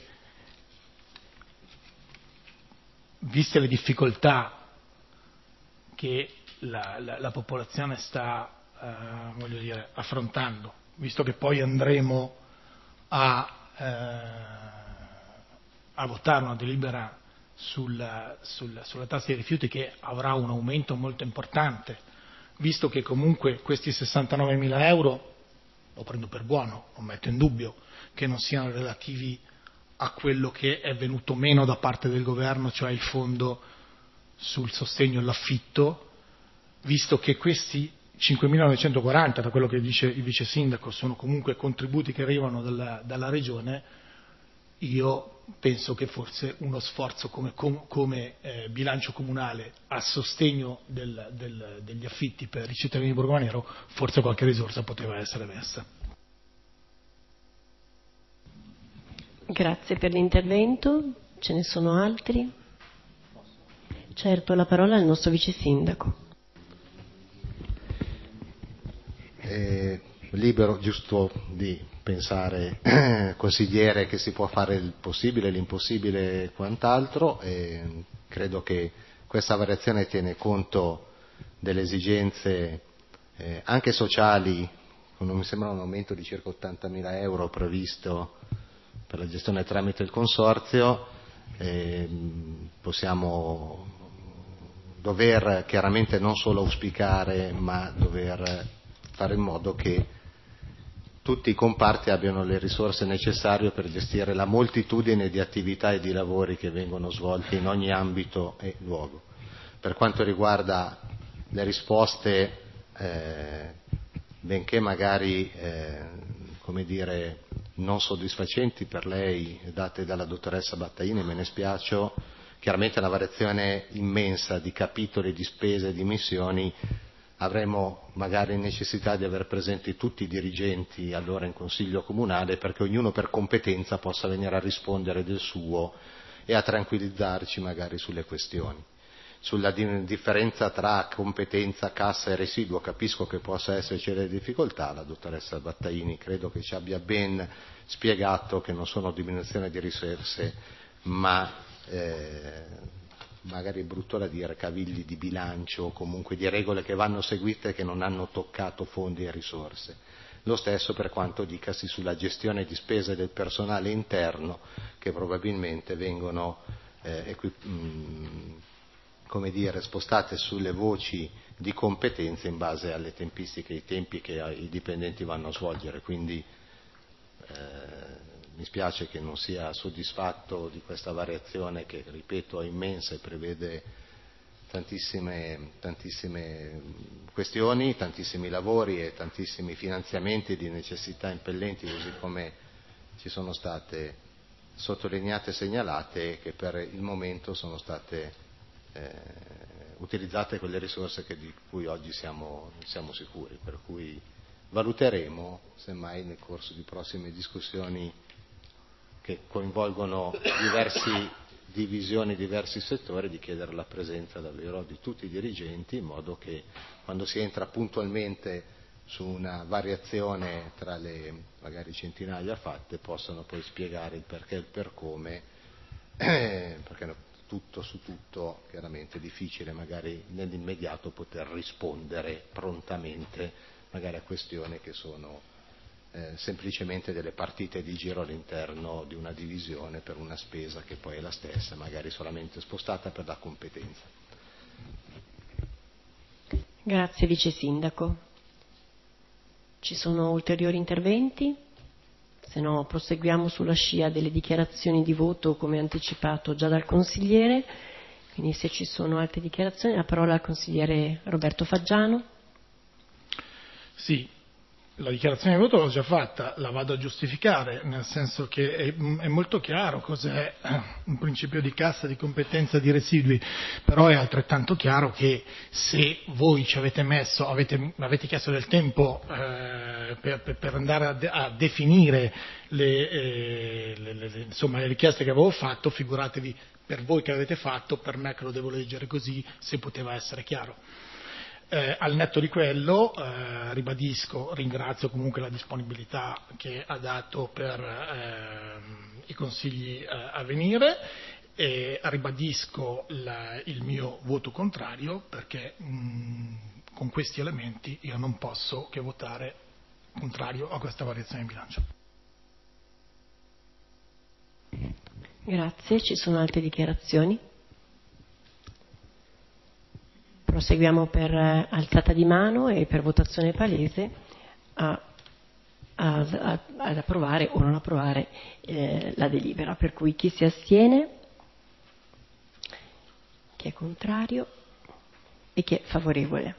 viste le difficoltà che la popolazione sta affrontando, visto che poi andremo a votare una delibera sulla tassa dei rifiuti che avrà un aumento molto importante, visto che comunque questi 69.000 euro lo prendo per buono, non metto in dubbio che non siano relativi a quello che è venuto meno da parte del governo, cioè il fondo sul sostegno all'affitto, visto che questi 5.940, da quello che dice il vice sindaco, sono comunque contributi che arrivano dalla regione. Io penso che forse uno sforzo come bilancio comunale a sostegno degli affitti per i cittadini di Borgomanero, forse qualche risorsa poteva essere messa. Grazie per l'intervento. Ce ne sono altri? Certo, la parola al nostro vice sindaco. Libero giusto di pensare, consigliere, che si può fare il possibile, l'impossibile e quant'altro, e credo che questa variazione tiene conto delle esigenze anche sociali, mi sembra un aumento di circa 80.000 euro previsto per la gestione tramite il consorzio. Possiamo dover chiaramente non solo auspicare, ma dover fare in modo che tutti i comparti abbiano le risorse necessarie per gestire la moltitudine di attività e di lavori che vengono svolti in ogni ambito e luogo. Per quanto riguarda le risposte, benché magari non soddisfacenti per lei date dalla dottoressa Battaini, me ne spiaccio, chiaramente una variazione immensa di capitoli, di spese, di missioni, avremo magari necessità di aver presenti tutti i dirigenti allora in Consiglio Comunale, perché ognuno per competenza possa venire a rispondere del suo e a tranquillizzarci magari sulle questioni. Sulla differenza tra competenza, cassa e residuo capisco che possa esserci delle difficoltà, la dottoressa Battaini credo che ci abbia ben spiegato che non sono diminuzione di risorse, ma magari è brutto da dire, cavigli di bilancio o comunque di regole che vanno seguite e che non hanno toccato fondi e risorse. Lo stesso per quanto dicasi sulla gestione di spese del personale interno, che probabilmente vengono spostate sulle voci di competenze in base alle tempistiche e i tempi che i dipendenti vanno a svolgere. Quindi mi spiace che non sia soddisfatto di questa variazione che, ripeto, è immensa e prevede tantissime questioni, tantissimi lavori e tantissimi finanziamenti di necessità impellenti, così come ci sono state sottolineate e segnalate, che per il momento sono state utilizzate quelle risorse di cui oggi siamo sicuri, per cui valuteremo semmai nel corso di prossime discussioni che coinvolgono diverse divisioni, diversi settori, di chiedere la presenza davvero di tutti i dirigenti, in modo che quando si entra puntualmente su una variazione tra le magari centinaia fatte possano poi spiegare il perché e il per come, perché tutto su tutto chiaramente è difficile magari nell'immediato poter rispondere prontamente magari a questioni che sono semplicemente delle partite di giro all'interno di una divisione per una spesa che poi è la stessa, magari solamente spostata per la competenza. Grazie Vice Sindaco. Ci sono ulteriori interventi? Se no proseguiamo sulla scia delle dichiarazioni di voto come anticipato già dal consigliere. Quindi se ci sono altre dichiarazioni, la parola al consigliere Roberto Faggiano. Sì. La dichiarazione di voto l'ho già fatta, la vado a giustificare, nel senso che è molto chiaro cos'è un principio di cassa, di competenza, di residui, però è altrettanto chiaro che se voi ci avete avete chiesto del tempo per andare a definire le richieste che avevo fatto, figuratevi per voi che avete fatto, per me che lo devo leggere così, se poteva essere chiaro. Al netto di quello ringrazio comunque la disponibilità che ha dato per i consigli a venire e ribadisco il mio voto contrario perché con questi elementi io non posso che votare contrario a questa variazione di bilancio. Grazie, ci sono altre dichiarazioni? Proseguiamo per alzata di mano e per votazione palese ad approvare o non approvare la delibera. Per cui chi si astiene, chi è contrario e chi è favorevole.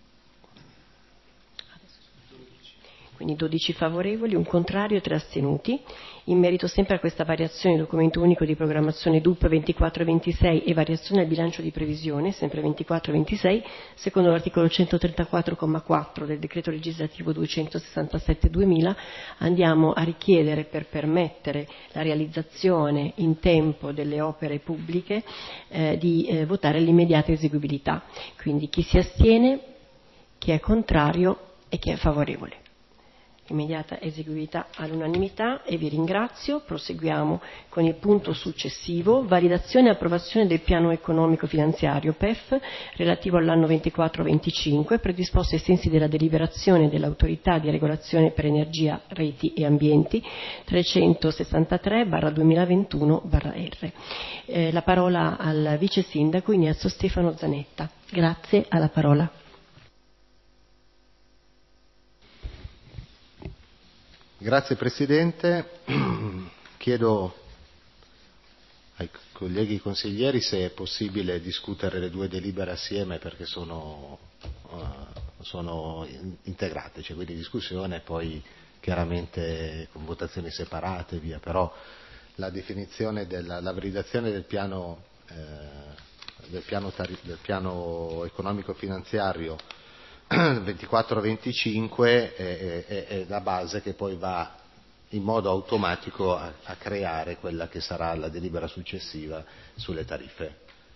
Quindi 12 favorevoli, un contrario e 3 astenuti. In merito sempre a questa variazione documento unico di programmazione DUP 24-26 e variazione al bilancio di previsione, sempre 24-26, secondo l'articolo 134,4 del decreto legislativo 267/2000, andiamo a richiedere, per permettere la realizzazione in tempo delle opere pubbliche, di votare l'immediata eseguibilità. Quindi chi si astiene, chi è contrario e chi è favorevole. immediata eseguibilità all'unanimità e vi ringrazio. Proseguiamo con il punto successivo, validazione e approvazione del piano economico finanziario PEF relativo all'anno 24-25 predisposto ai sensi della deliberazione dell'autorità di regolazione per energia, reti e ambienti 363/2021/R. La parola al vice sindaco Ignazio Stefano Zanetta. Grazie, alla parola. Grazie Presidente, chiedo ai colleghi consiglieri se è possibile discutere le due delibere assieme perché sono integrate, c'è quindi discussione e poi chiaramente con votazioni separate via, però la definizione la validazione del piano economico finanziario 24-25 è la base che poi va in modo automatico a creare quella che sarà la delibera successiva sulle tariffe.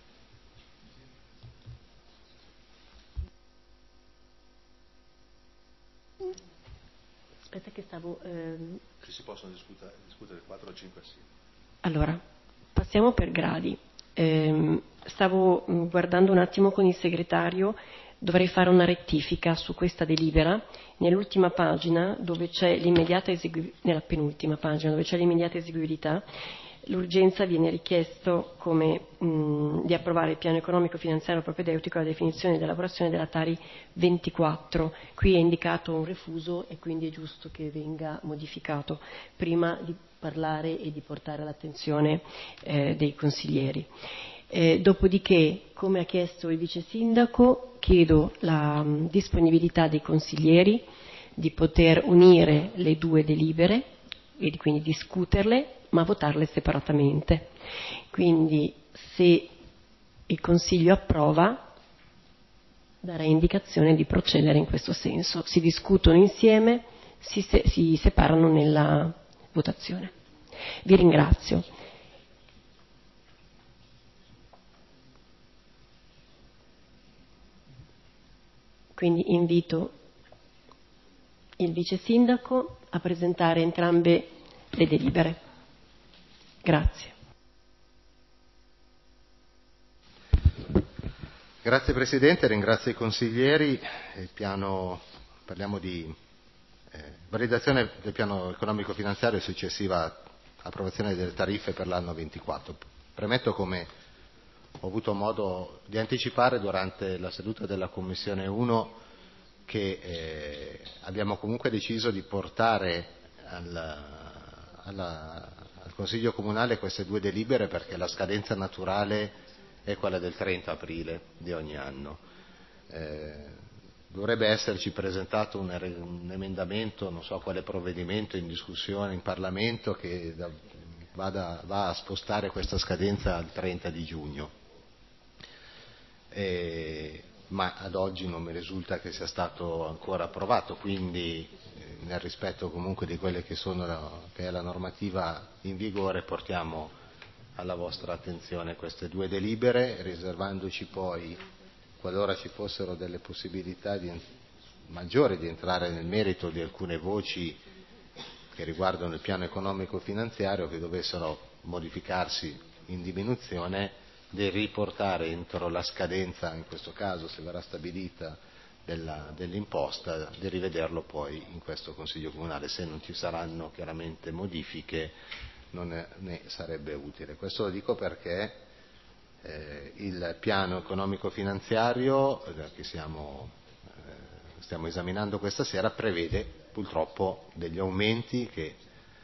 Aspetta che stavo... Che si possono discutere 4 o 5 assieme. Allora, passiamo per gradi. Stavo guardando un attimo con il segretario. Dovrei fare una rettifica su questa delibera. Nell'ultima pagina, dove c'è l'immediata nella penultima pagina, dove c'è l'immediata eseguibilità, l'urgenza viene richiesto come di approvare il piano economico finanziario propedeutico alla definizione della lavorazione della Tari 24. Qui è indicato un refuso e quindi è giusto che venga modificato prima di parlare e di portare all'attenzione dei consiglieri. Dopodiché, come ha chiesto il vice sindaco, chiedo la disponibilità dei consiglieri di poter unire le due delibere e quindi discuterle, ma votarle separatamente. Quindi, se il Consiglio approva, darei indicazione di procedere in questo senso. Si discutono insieme, si separano nella votazione. Vi ringrazio. Quindi invito il vice sindaco a presentare entrambe le delibere. Grazie. Grazie Presidente, ringrazio i consiglieri. Parliamo di validazione del piano economico finanziario e successiva approvazione delle tariffe per l'anno 24. Premetto, come ho avuto modo di anticipare durante la seduta della Commissione 1, che abbiamo comunque deciso di portare al Consiglio Comunale queste due delibere perché la scadenza naturale è quella del 30 aprile di ogni anno. Dovrebbe esserci presentato un emendamento, non so quale provvedimento in discussione in Parlamento che va a spostare questa scadenza al 30 di giugno. Ma ad oggi non mi risulta che sia stato ancora approvato, quindi nel rispetto comunque di quelle che è la normativa in vigore portiamo alla vostra attenzione queste due delibere, riservandoci poi, qualora ci fossero delle possibilità maggiori di entrare nel merito di alcune voci che riguardano il piano economico finanziario che dovessero modificarsi in diminuzione, di riportare entro la scadenza, in questo caso se verrà stabilita, dell'imposta, di rivederlo poi in questo Consiglio Comunale. Se non ci saranno chiaramente modifiche non ne sarebbe utile. Questo lo dico perché il piano economico finanziario che stiamo esaminando questa sera prevede purtroppo degli aumenti che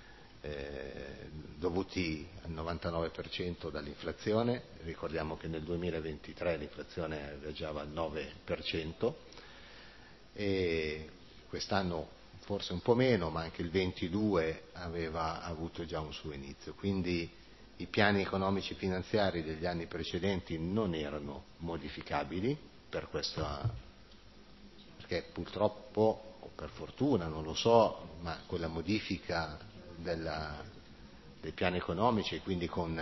dovuti al 99% dall'inflazione. Ricordiamo che nel 2023 l'inflazione viaggiava al 9% e quest'anno forse un po' meno, ma anche il 22 aveva avuto già un suo inizio, quindi i piani economici finanziari degli anni precedenti non erano modificabili perché purtroppo o per fortuna, non lo so, ma con la modifica dei piani economici e quindi con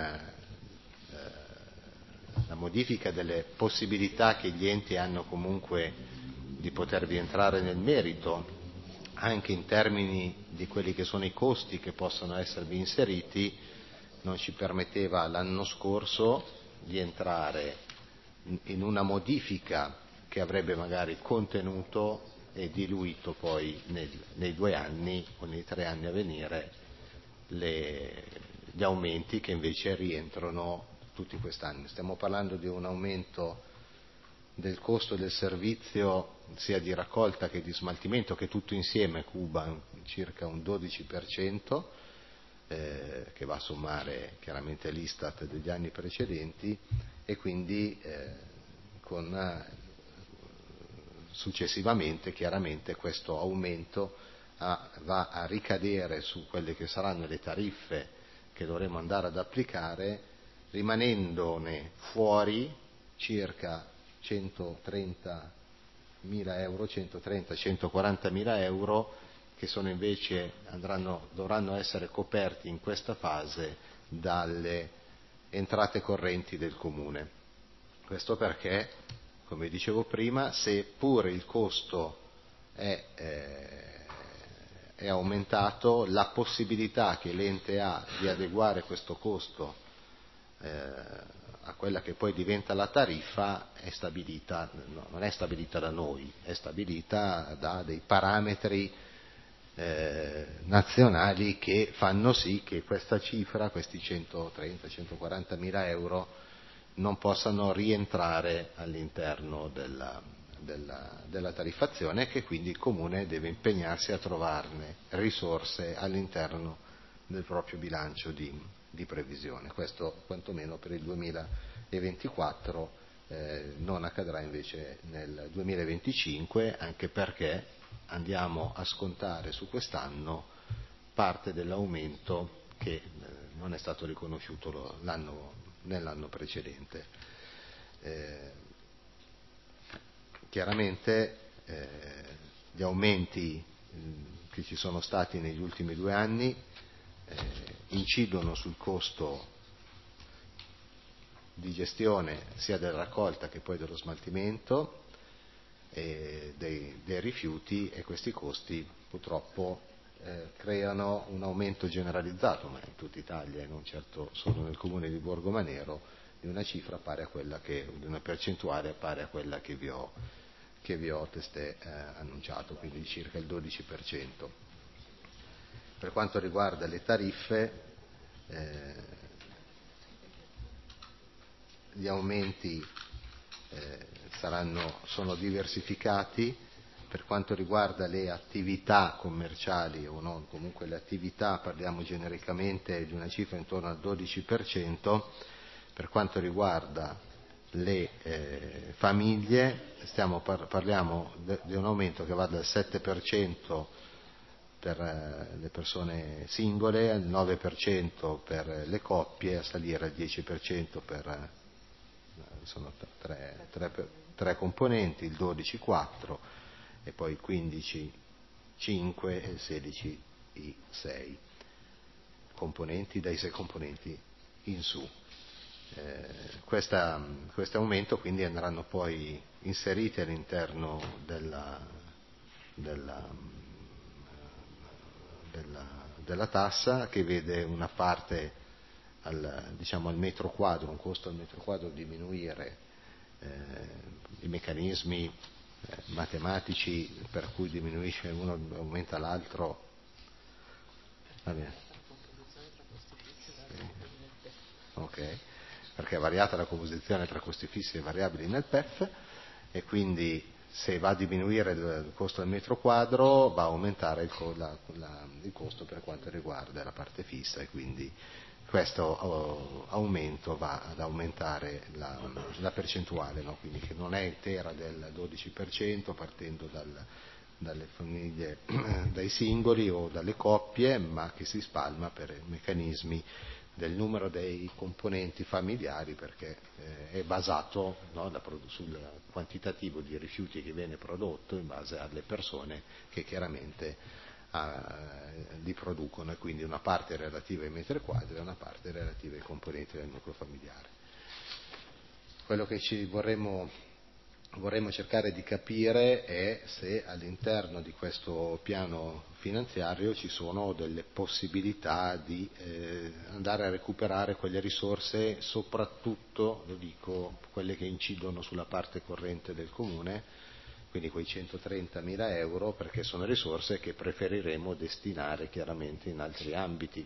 la modifica delle possibilità che gli enti hanno comunque di poter rientrare nel merito anche in termini di quelli che sono i costi che possono esservi inseriti, non ci permetteva l'anno scorso di entrare in una modifica che avrebbe magari contenuto e diluito poi nei 2 anni o nei 3 anni a venire gli aumenti che invece rientrano tutti quest'anno. Stiamo parlando di un aumento del costo del servizio sia di raccolta che di smaltimento, che tutto insieme cuba circa un 12%, che va a sommare chiaramente l'Istat degli anni precedenti, e quindi successivamente chiaramente questo aumento va a ricadere su quelle che saranno le tariffe che dovremo andare ad applicare, rimanendone fuori circa 130.000 euro, 140.000 euro, che sono invece dovranno essere coperti in questa fase dalle entrate correnti del Comune. Questo perché, come dicevo prima, seppure il costo è aumentato, la possibilità che l'ente ha di adeguare questo costo a quella che poi diventa la tariffa è stabilita, non è stabilita da noi, è stabilita da dei parametri nazionali che fanno sì che questa cifra, questi 130-140.000 euro, non possano rientrare all'interno della tariffazione, e che quindi il Comune deve impegnarsi a trovarne risorse all'interno del proprio bilancio di previsione. Questo quantomeno per il 2024, non accadrà invece nel 2025, anche perché andiamo a scontare su quest'anno parte dell'aumento che non è stato riconosciuto nell'anno precedente. Chiaramente gli aumenti che ci sono stati negli ultimi 2 anni incidono sul costo di gestione sia della raccolta che poi dello smaltimento dei rifiuti, e questi costi purtroppo creano un aumento generalizzato, ma in tutta Italia e non certo solo nel comune di Borgomanero, di una cifra pari a quella di una percentuale pari a quella che vi ho testé annunciato, quindi circa il 12%. Per quanto riguarda le tariffe, gli aumenti sono diversificati. Per quanto riguarda le attività commerciali o non, comunque le attività, parliamo genericamente di una cifra intorno al 12%. Per quanto riguarda le famiglie parliamo di un aumento che va dal 7% per le persone singole, al 9% per le coppie, a salire al 10% sono tre componenti, il 12 4, e poi il 15 5 e il 16 6 componenti, dai 6 componenti in su. Questo aumento quindi andranno poi inseriti all'interno della tassa, che vede una parte al metro quadro, un costo al metro quadro diminuire, i meccanismi matematici per cui diminuisce uno aumenta l'altro, va bene. Ok, perché è variata la composizione tra costi fissi e variabili nel PEF, e quindi se va a diminuire il costo del metro quadro va a aumentare il costo per quanto riguarda la parte fissa, e quindi questo aumento va ad aumentare la percentuale, no? Quindi che non è intera del 12% partendo dalle famiglie, dai singoli o dalle coppie, ma che si spalma per meccanismi del numero dei componenti familiari, perché è basato, no, sul quantitativo di rifiuti che viene prodotto in base alle persone che chiaramente li producono, e quindi una parte relativa ai metri quadri e una parte relativa ai componenti del nucleo familiare. Quello che ci vorremmo vorremmo cercare di capire è se all'interno di questo piano finanziario ci sono delle possibilità di andare a recuperare quelle risorse, soprattutto, lo dico, quelle che incidono sulla parte corrente del Comune, quindi quei 130.000 euro, perché sono risorse che preferiremo destinare chiaramente in altri ambiti,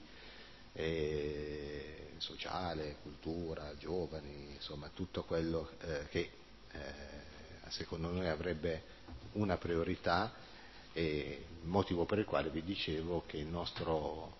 sociale, cultura, giovani, insomma tutto quello che secondo noi avrebbe una priorità, e il motivo per il quale vi dicevo che il nostro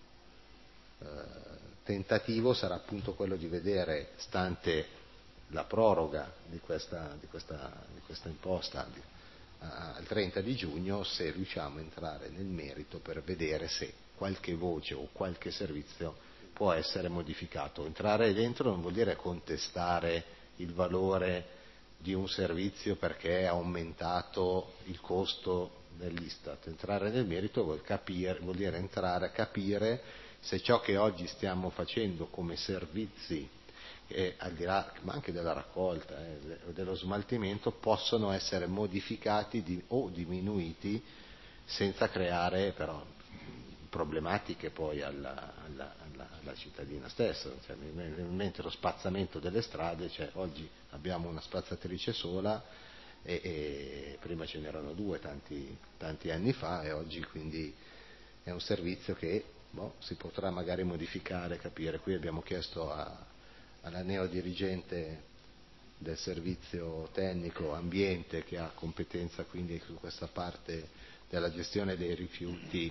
tentativo sarà appunto quello di vedere, stante la proroga di questa imposta al 30 di giugno, se riusciamo a entrare nel merito per vedere se qualche voce o qualche servizio può essere modificato. Entrare dentro non vuol dire contestare il valore di un servizio perché è aumentato il costo dell'Istat. Entrare nel merito vuol dire entrare a capire se ciò che oggi stiamo facendo come servizi, al di là ma anche della raccolta dello smaltimento, possono essere modificati o diminuiti senza creare però problematiche poi alla cittadina stessa. Cioè, mentre lo spazzamento delle strade, cioè, oggi abbiamo una spazzatrice sola e prima ce n'erano due tanti anni fa, e oggi quindi è un servizio che si potrà magari modificare, capire. Qui abbiamo chiesto alla neodirigente del servizio tecnico ambiente, che ha competenza quindi su questa parte della gestione dei rifiuti,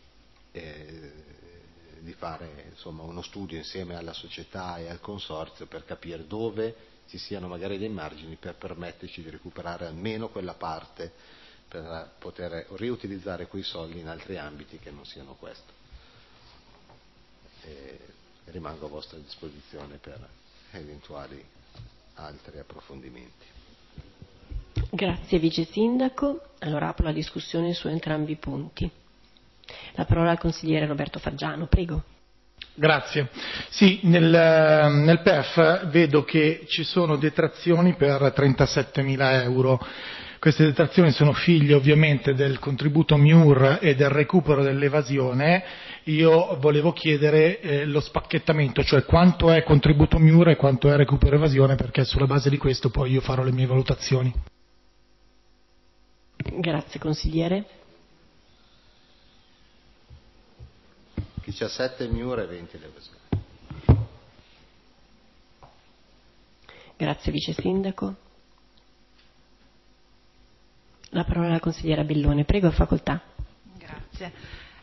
di fare insomma uno studio insieme alla società e al consorzio per capire dove ci siano magari dei margini per permetterci di recuperare almeno quella parte, per poter riutilizzare quei soldi in altri ambiti che non siano questo. Rimango a vostra disposizione per eventuali altri approfondimenti. Grazie Vice Sindaco. Allora apro la discussione su entrambi i punti. La parola al consigliere Roberto Faggiano, prego. Grazie. Sì, nel PEF vedo che ci sono detrazioni per 37.000 euro. Queste detrazioni sono figlie ovviamente del contributo MIUR e del recupero dell'evasione. Io volevo chiedere lo spacchettamento, cioè quanto è contributo MIUR e quanto è recupero evasione, perché sulla base di questo poi io farò le mie valutazioni. Grazie consigliere. 17 MIUR e 20 l'evasione. Grazie Vice Sindaco. La parola alla consigliera Bellone, prego, facoltà. Grazie.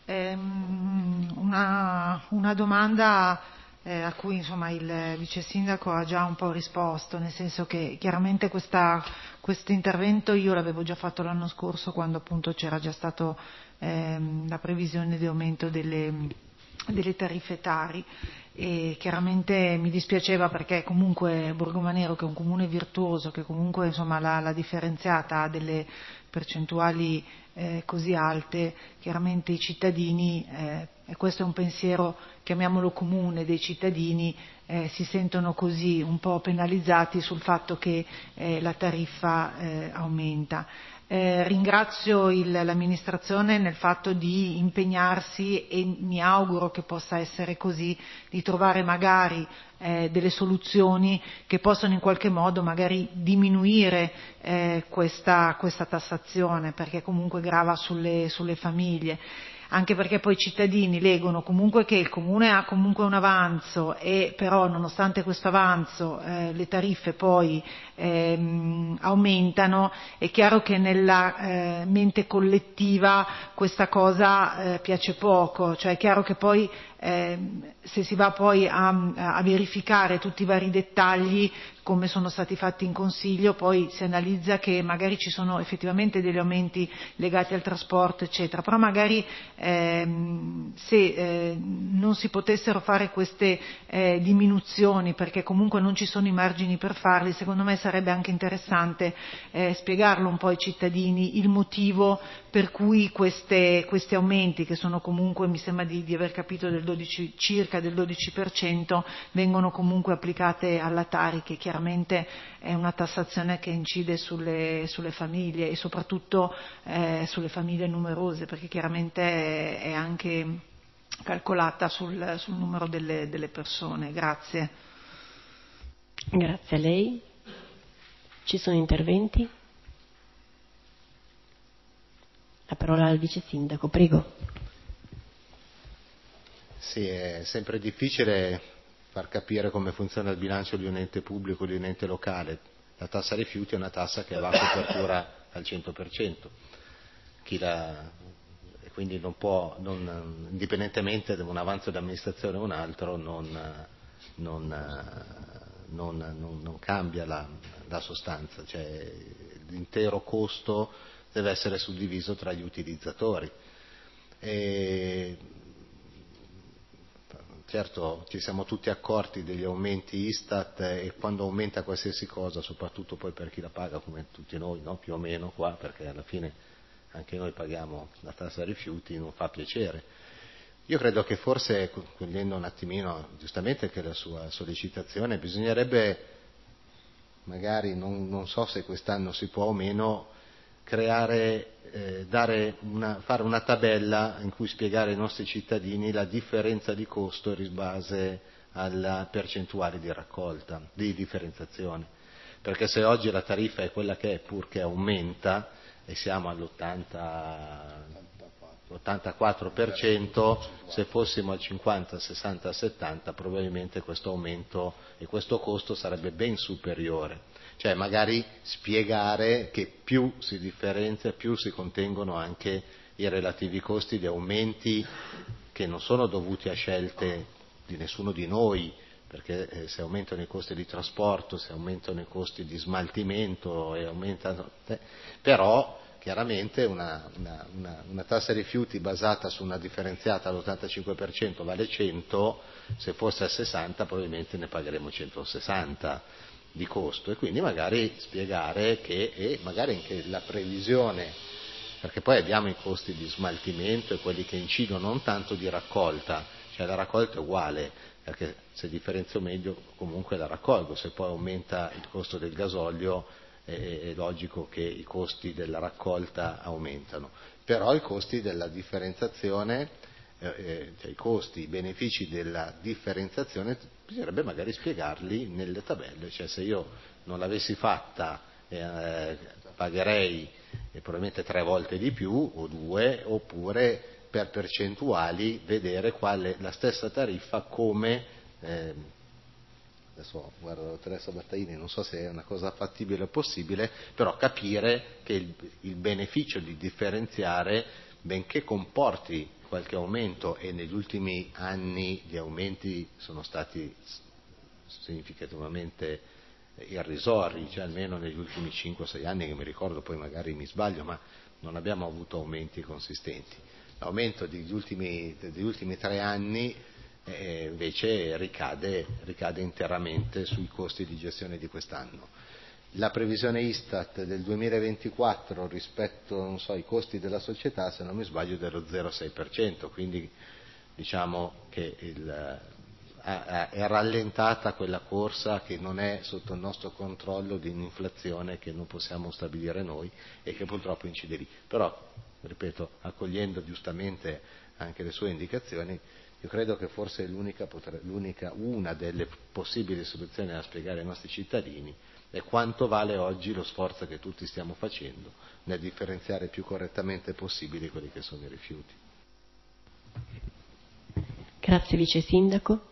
Una domanda a cui insomma il Vice Sindaco ha già un po' risposto, nel senso che chiaramente questo intervento io l'avevo già fatto l'anno scorso, quando appunto c'era già stato la previsione di aumento delle tariffe Tari, e chiaramente mi dispiaceva perché comunque Borgomanero, che è un comune virtuoso, che comunque insomma la differenziata ha delle percentuali così alte, chiaramente i cittadini, e questo è un pensiero, chiamiamolo comune, dei cittadini, si sentono così un po' penalizzati sul fatto che la tariffa aumenta. Ringrazio l'amministrazione nel fatto di impegnarsi, e mi auguro che possa essere così, di trovare magari delle soluzioni che possano in qualche modo magari diminuire questa tassazione, perché comunque grava sulle famiglie. Anche perché poi i cittadini leggono comunque che il Comune ha comunque un avanzo, e però nonostante questo avanzo le tariffe poi aumentano. È chiaro che nella mente collettiva questa cosa piace poco, cioè è chiaro che poi se si va poi a verificare tutti i vari dettagli come sono stati fatti in Consiglio, poi si analizza che magari ci sono effettivamente degli aumenti legati al trasporto eccetera, però magari se non si potessero fare queste diminuzioni, perché comunque non ci sono i margini per farli, secondo me sarebbe anche interessante spiegarlo un po' ai cittadini, il motivo per cui questi aumenti, che sono comunque, mi sembra di aver capito, circa del 12%, vengono comunque applicate alla Tari, che chiaramente è una tassazione che incide sulle famiglie e soprattutto sulle famiglie numerose, perché chiaramente è anche calcolata sul numero delle persone. Grazie. Grazie a lei. Ci sono interventi? La parola al vice sindaco, prego. Sì, è sempre difficile far capire come funziona il bilancio di un ente pubblico, di un ente locale. La tassa rifiuti è una tassa che va a copertura al 100%. E quindi non può, indipendentemente da un avanzo di amministrazione o un altro, non cambia la sostanza, cioè l'intero costo deve essere suddiviso tra gli utilizzatori. Certo, ci siamo tutti accorti degli aumenti Istat e quando aumenta qualsiasi cosa, soprattutto poi per chi la paga, come tutti noi, no? Più o meno qua, perché alla fine anche noi paghiamo la tassa rifiuti, non fa piacere. Io credo che forse, cogliendo un attimino giustamente anche la sua sollecitazione, bisognerebbe, magari, non so se quest'anno si può o meno, fare una tabella in cui spiegare ai nostri cittadini la differenza di costo in base alla percentuale di raccolta, di differenziazione. Perché se oggi la tariffa è quella che è, pur che aumenta, e siamo all'84%, se fossimo al 50, 60, 70 probabilmente questo aumento e questo costo sarebbe ben superiore. Cioè magari spiegare che più si differenzia, più si contengono anche i relativi costi di aumenti che non sono dovuti a scelte di nessuno di noi, perché se aumentano i costi di trasporto, se aumentano i costi di smaltimento, però chiaramente una tassa rifiuti basata su una differenziata all'85% vale 100, se fosse a 60 probabilmente ne pagheremo 160 di costo, e quindi magari spiegare che magari anche la previsione, perché poi abbiamo i costi di smaltimento e quelli che incidono non tanto di raccolta, cioè la raccolta è uguale, perché se differenzio meglio comunque la raccolgo, se poi aumenta il costo del gasolio è logico che i costi della raccolta aumentano, però i costi della differenziazione, cioè i benefici della differenziazione bisognerebbe magari spiegarli nelle tabelle, cioè se io non l'avessi fatta pagherei probabilmente 3 volte di più o 2, oppure per percentuali vedere quale la stessa tariffa come adesso guardo la dottoressa Battaini, non so se è una cosa fattibile o possibile, però capire che il beneficio di differenziare, benché comporti qualche aumento, e negli ultimi anni gli aumenti sono stati significativamente irrisori, cioè almeno negli ultimi 5-6 anni che mi ricordo, poi magari mi sbaglio, ma non abbiamo avuto aumenti consistenti. L'aumento degli ultimi 3 anni invece ricade interamente sui costi di gestione di quest'anno. La previsione Istat del 2024 rispetto, non so, ai costi della società, se non mi sbaglio, è dello 0,6%, quindi diciamo che è rallentata quella corsa che non è sotto il nostro controllo, di un'inflazione che non possiamo stabilire noi e che purtroppo incide lì. Però, ripeto, accogliendo giustamente anche le sue indicazioni, io credo che forse una delle possibili soluzioni da spiegare ai nostri cittadini è quanto vale oggi lo sforzo che tutti stiamo facendo nel differenziare più correttamente possibile quelli che sono i rifiuti. Grazie Vice Sindaco.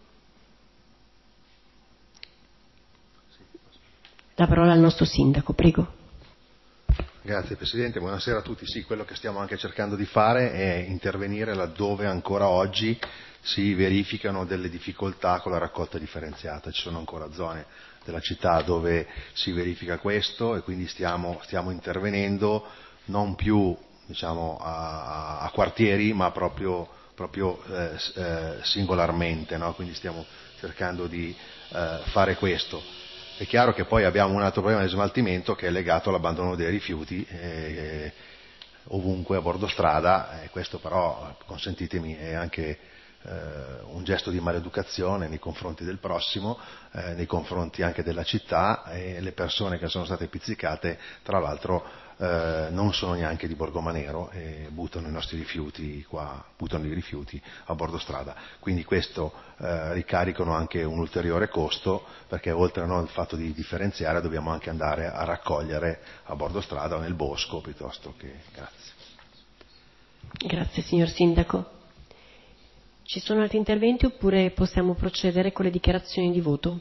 La parola al nostro Sindaco, prego. Grazie Presidente, buonasera a tutti. Sì, quello che stiamo anche cercando di fare è intervenire laddove ancora oggi si verificano delle difficoltà con la raccolta differenziata. Ci sono ancora zone della città dove si verifica questo e quindi stiamo intervenendo non più, diciamo, a quartieri, ma proprio singolarmente, no? Quindi stiamo cercando di fare questo. È chiaro che poi abbiamo un altro problema di smaltimento che è legato all'abbandono dei rifiuti ovunque a bordo strada, questo però, consentitemi, è anche un gesto di maleducazione nei confronti del prossimo, nei confronti anche della città, e le persone che sono state pizzicate tra l'altro non sono neanche di Borgomanero e buttano i nostri rifiuti qua, buttano i rifiuti a bordo strada. Quindi questo ricaricano anche un ulteriore costo, perché oltre al fatto di differenziare dobbiamo anche andare a raccogliere a bordo strada o nel bosco piuttosto che. Grazie. Grazie signor Sindaco. Ci sono altri interventi oppure possiamo procedere con le dichiarazioni di voto?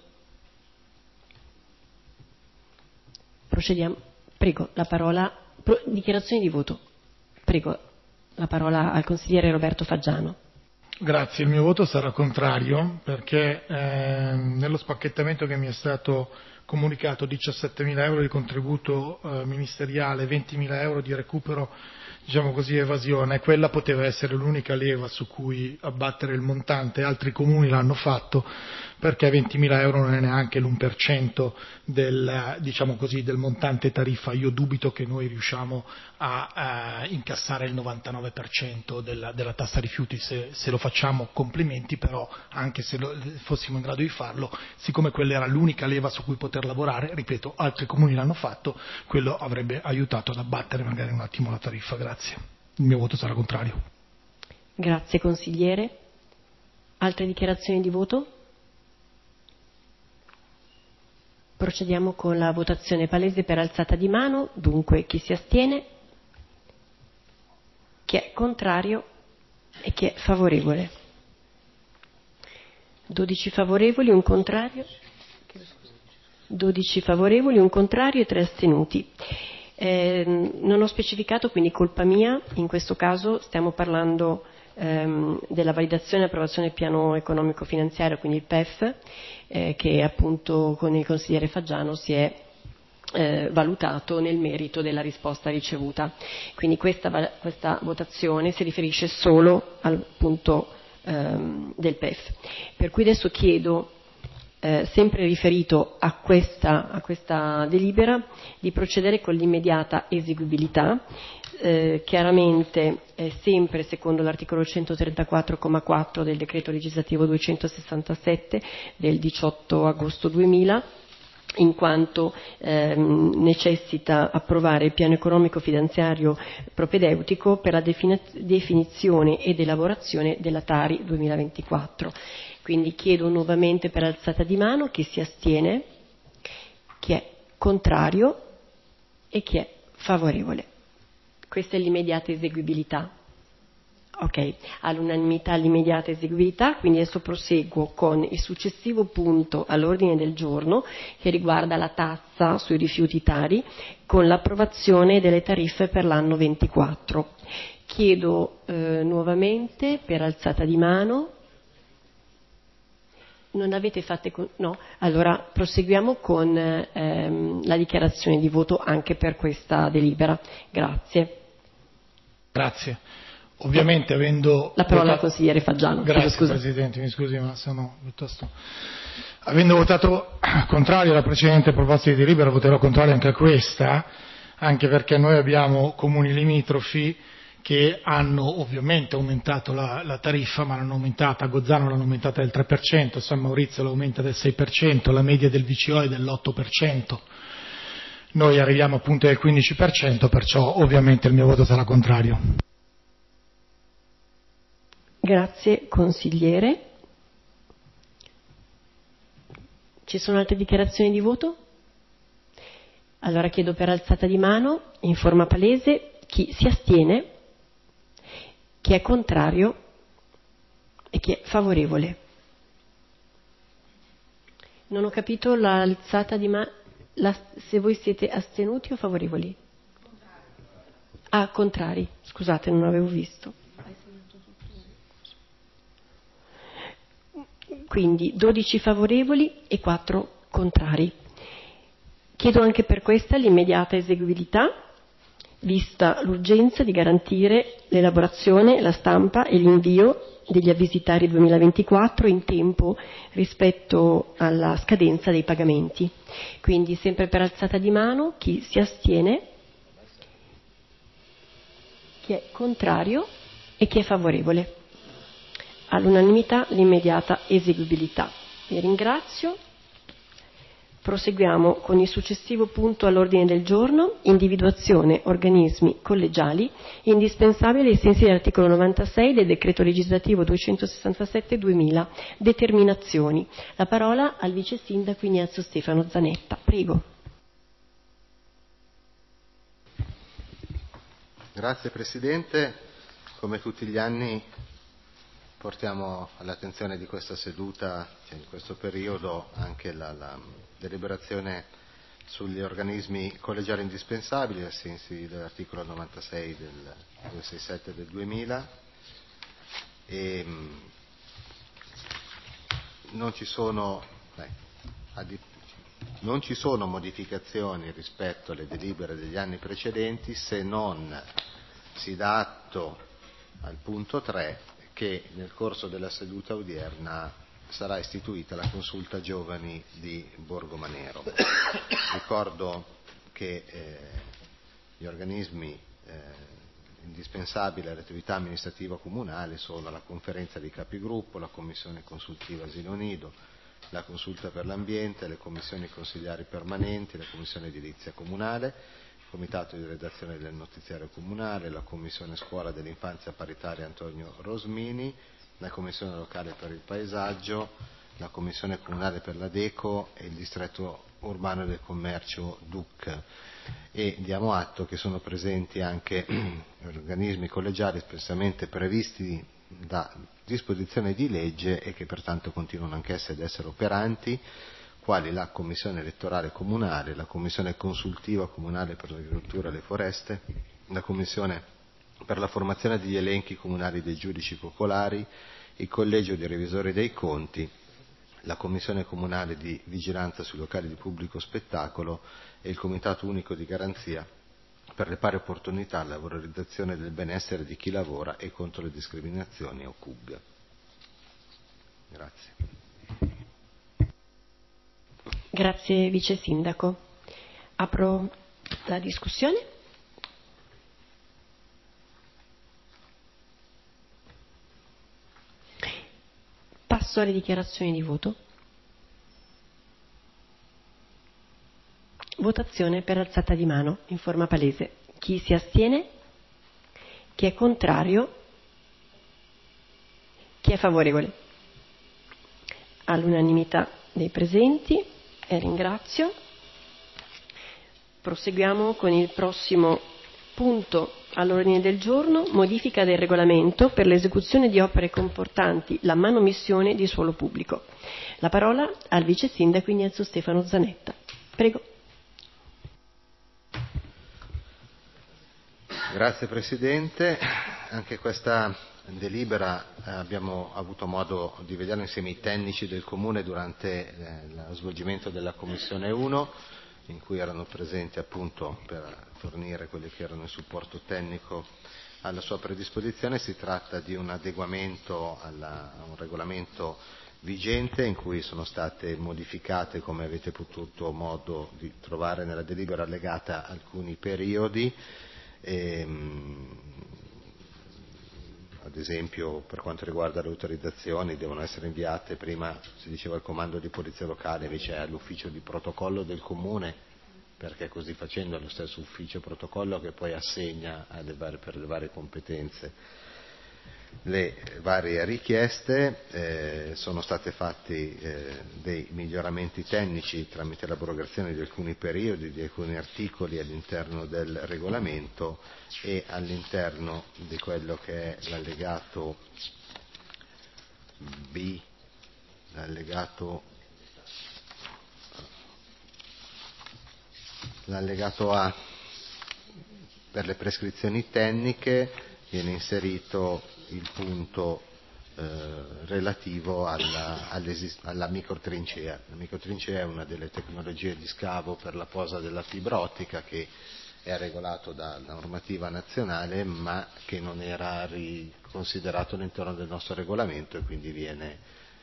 Procediamo. Prego, la parola. Dichiarazioni di voto. Prego, la parola al consigliere Roberto Faggiano. Grazie, il mio voto sarà contrario perché nello spacchettamento che mi è stato comunicato 17.000 euro di contributo ministeriale, 20.000 euro di recupero, diciamo così, evasione, quella poteva essere l'unica leva su cui abbattere il montante, altri comuni l'hanno fatto perché 20.000 euro non è neanche l'1% diciamo così, del montante tariffa. Io dubito che noi riusciamo a incassare il 99% della tassa rifiuti. Se lo facciamo, complimenti, però anche se fossimo in grado di farlo, siccome quella era l'unica leva su cui poter lavorare, ripeto, altri comuni l'hanno fatto, quello avrebbe aiutato ad abbattere magari un attimo la tariffa. Grazie. Il mio voto sarà contrario. Grazie consigliere. Altre dichiarazioni di voto? Procediamo con la votazione palese per alzata di mano. Dunque, chi si astiene, chi è contrario e chi è favorevole. 12 favorevoli, un contrario. 12 favorevoli, un contrario e 3 astenuti. Non ho specificato, quindi colpa mia, in questo caso stiamo parlando della validazione e approvazione del piano economico finanziario, quindi il PEF, che appunto con il consigliere Faggiano si è valutato nel merito della risposta ricevuta. Quindi questa votazione si riferisce solo al punto del PEF. Per cui adesso chiedo, sempre riferito a questa delibera, di procedere con l'immediata eseguibilità, chiaramente sempre secondo l'articolo 134,4 del decreto legislativo 267 del 18 agosto 2000, in quanto necessita approvare il piano economico finanziario propedeutico per la definizione ed elaborazione della Tari 2024. Quindi chiedo nuovamente per alzata di mano chi si astiene, chi è contrario e chi è favorevole. Questa è l'immediata eseguibilità. Ok, all'unanimità l'immediata eseguibilità, quindi adesso proseguo con il successivo punto all'ordine del giorno che riguarda la tassa sui rifiuti Tari con l'approvazione delle tariffe per l'anno 24. Chiedo nuovamente per alzata di mano. Non avete fatte no? Allora proseguiamo con la dichiarazione di voto anche per questa delibera. Grazie. Grazie. Ovviamente avendo la parola al consigliere Faggiano. Grazie Presidente, mi scusi ma sono piuttosto. Avendo votato contrario alla precedente proposta di delibera, voterò contrario anche a questa, anche perché noi abbiamo comuni limitrofi che hanno ovviamente aumentato la tariffa, ma l'hanno aumentata, a Gozzano l'hanno aumentata del 3%, San Maurizio l'aumenta del 6%, la media del VCO è dell'8%, noi arriviamo appunto del 15%, perciò ovviamente il mio voto sarà contrario. Grazie consigliere. Ci sono altre dichiarazioni di voto? Allora chiedo per alzata di mano, in forma palese, chi si astiene, chi è contrario e chi è favorevole. Non ho capito l'alzata di mano, se voi siete astenuti o favorevoli? Ah, contrari, scusate, non avevo visto. Quindi 12 favorevoli e 4 contrari. Chiedo anche per questa l'immediata eseguibilità, vista l'urgenza di garantire l'elaborazione, la stampa e l'invio degli avvisi Tari 2024 in tempo rispetto alla scadenza dei pagamenti. Quindi sempre per alzata di mano, chi si astiene, chi è contrario e chi è favorevole. all'unanimità l'immediata eseguibilità. Vi ringrazio. Proseguiamo con il successivo punto all'ordine del giorno, individuazione organismi collegiali indispensabili ai sensi dell'articolo 96 del decreto legislativo 267/2000, determinazioni. La parola al vice sindaco Ignazio Stefano Zanetta. Prego. Grazie Presidente, come tutti gli anni portiamo all'attenzione di questa seduta, in questo periodo, anche la deliberazione sugli organismi collegiali indispensabili ai sensi dell'articolo 96 del 267 del 2000 e non ci sono modificazioni rispetto alle delibere degli anni precedenti, se non si dà atto al punto 3 che nel corso della seduta odierna sarà istituita la consulta giovani di Borgomanero. Ricordo che gli organismi indispensabili all'attività amministrativa comunale sono la conferenza dei capigruppo, la commissione consultiva asilo nido, la consulta per l'ambiente, le commissioni consigliari permanenti, la commissione edilizia comunale, il comitato di redazione del notiziario comunale, la commissione scuola dell'infanzia paritaria Antonio Rosmini, la commissione locale per il paesaggio, la commissione comunale per la Deco e il distretto urbano del commercio DUC. E diamo atto che sono presenti anche organismi collegiali espressamente previsti da disposizione di legge e che pertanto continuano anch'esse ad essere operanti, quali la Commissione elettorale comunale, la Commissione consultiva comunale per l'agricoltura e le foreste, la Commissione per la formazione degli elenchi comunali dei giudici popolari, il Collegio dei revisori dei conti, la Commissione comunale di vigilanza sui locali di pubblico spettacolo e il Comitato unico di garanzia per le pari opportunità, la valorizzazione del benessere di chi lavora e contro le discriminazioni o CUG. Grazie. Grazie Vice Sindaco. Apro la discussione. Passo alle dichiarazioni di voto. Votazione per alzata di mano in forma palese. Chi si astiene? Chi è contrario? Chi è favorevole? All'unanimità dei presenti. E ringrazio. Proseguiamo con il prossimo punto all'ordine del giorno, modifica del regolamento per l'esecuzione di opere comportanti la manomissione di suolo pubblico. La parola al vice sindaco Ignazio Stefano Zanetta. Prego. Grazie Presidente. Anche questa delibera abbiamo avuto modo di vedere insieme i tecnici del Comune durante lo svolgimento della Commissione 1, in cui erano presenti appunto per fornire quelli che erano il supporto tecnico alla sua predisposizione. Si tratta di un adeguamento a un regolamento vigente in cui sono state modificate, come avete potuto modo di trovare nella delibera allegata, alcuni periodi. Ad esempio, per quanto riguarda le autorizzazioni, devono essere inviate prima, si diceva, al comando di polizia locale, invece è all'ufficio di protocollo del comune, perché così facendo è lo stesso ufficio protocollo che poi assegna per le varie competenze le varie richieste. Sono stati fatti dei miglioramenti tecnici tramite l'abrogazione di alcuni periodi, di alcuni articoli all'interno del regolamento e all'interno di quello che è l'allegato B, l'allegato A per le prescrizioni tecniche viene inserito il punto relativo alla microtrincea. La microtrincea è una delle tecnologie di scavo per la posa della fibra ottica che è regolato da normativa nazionale, ma che non era riconsiderato all'interno del nostro regolamento, e quindi viene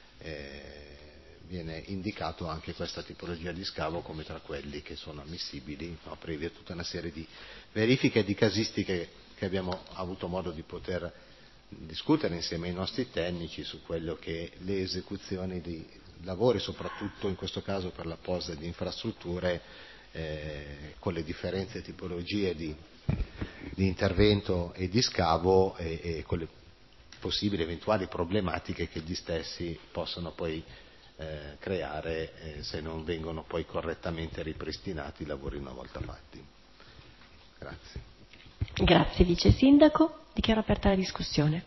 indicato anche questa tipologia di scavo come tra quelli che sono ammissibili, previa tutta una serie di verifiche e di casistiche che abbiamo avuto modo di poter discutere insieme ai nostri tecnici su quello che le esecuzioni di lavori, soprattutto in questo caso per la posa di infrastrutture, con le differenze tipologie di intervento e di scavo e con le possibili eventuali problematiche che gli stessi possono poi creare se non vengono poi correttamente ripristinati i lavori una volta fatti. Grazie. Grazie Vice Sindaco. Dichiaro aperta la discussione.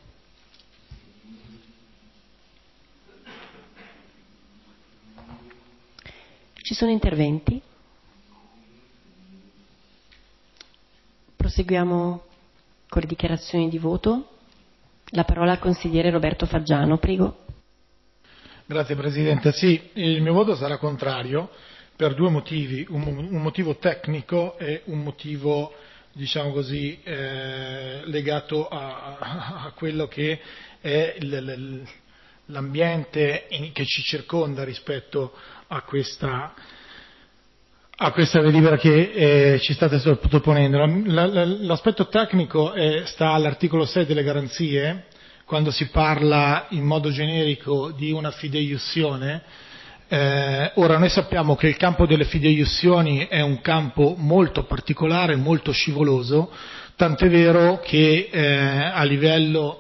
Ci sono interventi? Proseguiamo con le dichiarazioni di voto. La parola al consigliere Roberto Faggiano, prego. Grazie Presidente. Sì, il mio voto sarà contrario per due motivi, un motivo tecnico e un motivo, diciamo così, legato a quello che è l'ambiente che ci circonda rispetto a questa delibera che ci state sottoponendo. L'aspetto tecnico sta all'articolo 6 delle garanzie, quando si parla in modo generico di una fideiussione. Ora noi sappiamo che il campo delle fideiussioni è un campo molto particolare, molto scivoloso, tant'è vero che a livello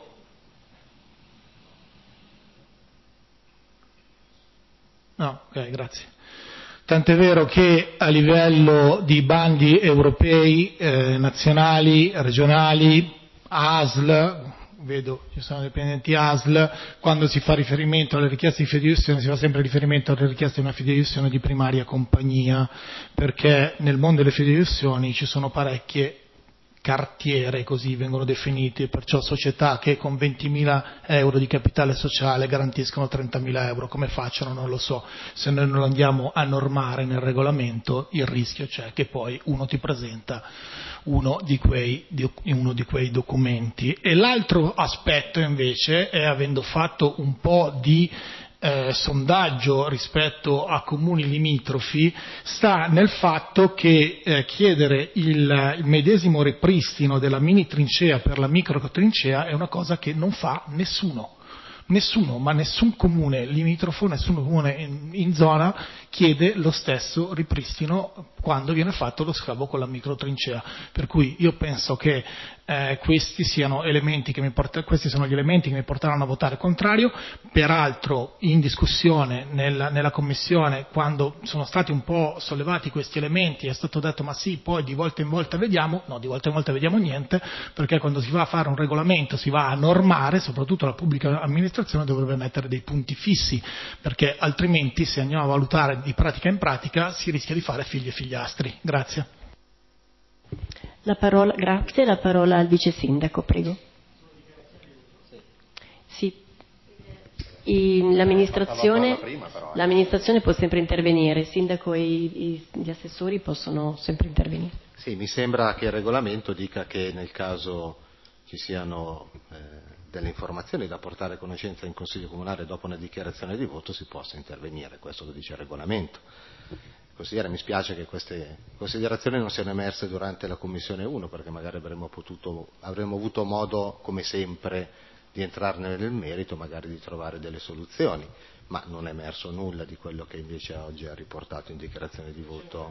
Tant'è vero che a livello di bandi europei, nazionali, regionali, ASL, vedo ci sono dipendenti ASL, quando si fa riferimento alle richieste di fideiussione si fa sempre riferimento alle richieste di una fideiussione di primaria compagnia, perché nel mondo delle fideiussioni ci sono parecchie cartiere, così vengono definiti, perciò società che con 20.000 euro di capitale sociale garantiscono 30.000 euro. Come facciano non lo so, se noi non lo andiamo a normare nel regolamento il rischio c'è che poi uno ti presenta uno di quei documenti. E l'altro aspetto invece è, avendo fatto un po' di sondaggio rispetto a comuni limitrofi, sta nel fatto che chiedere il medesimo ripristino della mini trincea per la micro trincea è una cosa che non fa nessuno, ma nessun comune limitrofo, nessun comune in zona chiede lo stesso ripristino quando viene fatto lo scavo con la microtrincea. Per cui io penso che questi sono gli elementi che mi porteranno a votare contrario. Peraltro in discussione nella Commissione, quando sono stati un po' sollevati questi elementi, è stato detto ma sì, poi di volta in volta vediamo. No, di volta in volta vediamo niente, perché quando si va a fare un regolamento, si va a normare, soprattutto la pubblica amministrazione dovrebbe mettere dei punti fissi, perché altrimenti se andiamo a valutare di pratica in pratica si rischia di fare figli e figliastri. Grazie. Grazie, la parola al Vice Sindaco, prego. Sì. L'amministrazione può sempre intervenire, il Sindaco e gli assessori possono sempre intervenire. Sì, mi sembra che il regolamento dica che nel caso ci siano delle informazioni da portare a conoscenza in Consiglio Comunale dopo una dichiarazione di voto si possa intervenire, questo lo dice il regolamento. Consigliere, mi spiace che queste considerazioni non siano emerse durante la Commissione 1, perché magari avremmo avuto modo, come sempre, di entrarne nel merito, magari di trovare delle soluzioni, ma non è emerso nulla di quello che invece oggi ha riportato in dichiarazione di voto.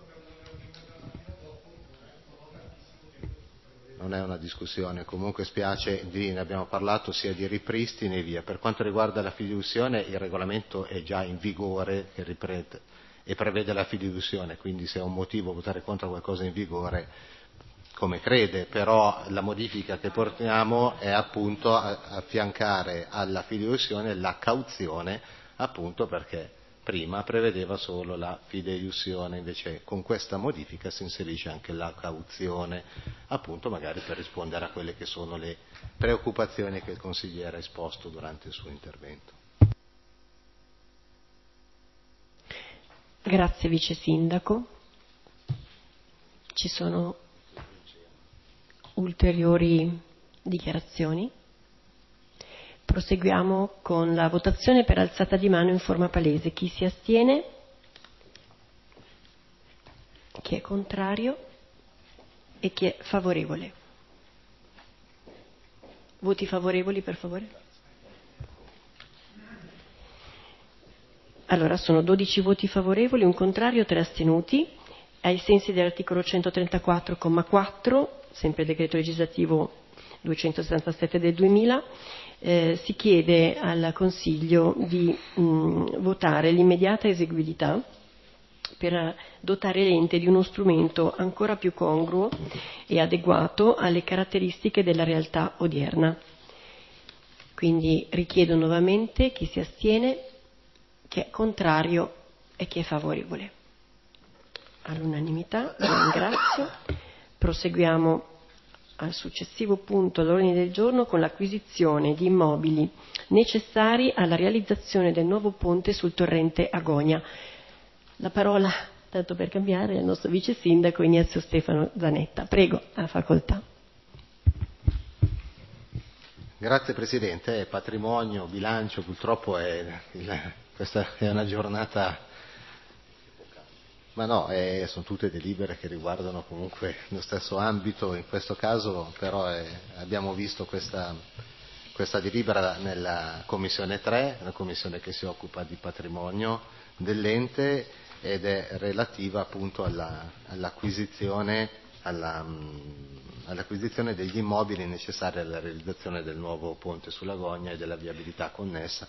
Non è una discussione, comunque spiace, ne abbiamo parlato sia di ripristini e via. Per quanto riguarda la fideiussione, il regolamento è già in vigore e prevede la fideiussione, quindi se è un motivo votare contro qualcosa in vigore, come crede, però la modifica che portiamo è appunto affiancare alla fideiussione la cauzione, appunto perché prima prevedeva solo la fideiussione, invece con questa modifica si inserisce anche la cauzione, appunto magari per rispondere a quelle che sono le preoccupazioni che il consigliere ha esposto durante il suo intervento. Grazie Vice Sindaco. Ci sono ulteriori dichiarazioni? Proseguiamo con la votazione per alzata di mano in forma palese. Chi si astiene? Chi è contrario? E chi è favorevole? Voti favorevoli, per favore. Allora, sono 12 voti favorevoli, un contrario, 3 astenuti. Ai sensi dell'articolo 134,4, sempre decreto legislativo 267 del 2000, si chiede al Consiglio di votare l'immediata eseguibilità per dotare l'ente di uno strumento ancora più congruo e adeguato alle caratteristiche della realtà odierna. Quindi richiedo nuovamente chi si astiene, chi è contrario e chi è favorevole. All'unanimità, vi ringrazio. Proseguiamo al successivo punto all'ordine del giorno con l'acquisizione di immobili necessari alla realizzazione del nuovo ponte sul torrente Agonia. La parola, tanto per cambiare, al nostro vice sindaco Ignazio Stefano Zanetta. Prego, a facoltà. Grazie Presidente. Patrimonio, bilancio, purtroppo questa è una giornata, ma no, sono tutte delibere che riguardano comunque lo stesso ambito. In questo caso però abbiamo visto questa delibera nella Commissione 3, la commissione che si occupa di patrimonio dell'ente, ed è relativa appunto all'acquisizione degli immobili necessari alla realizzazione del nuovo ponte sulla Gogna e della viabilità connessa,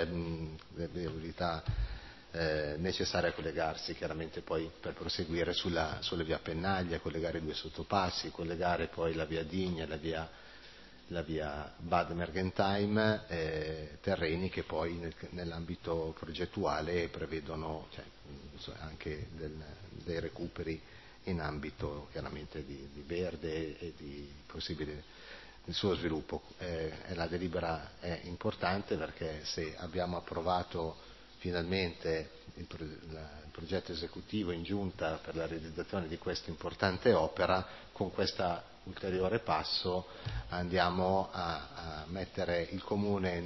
necessaria a collegarsi chiaramente poi per proseguire sulle via Pennaglia, collegare i 2 sottopassi, collegare poi la via Digna e la via Bad Mergentheim, terreni che poi nell'ambito progettuale prevedono anche dei recuperi in ambito chiaramente di verde e di possibile il suo sviluppo. La delibera è importante perché se abbiamo approvato finalmente il progetto esecutivo in giunta per la realizzazione di questa importante opera, con questa ulteriore passo andiamo a mettere il Comune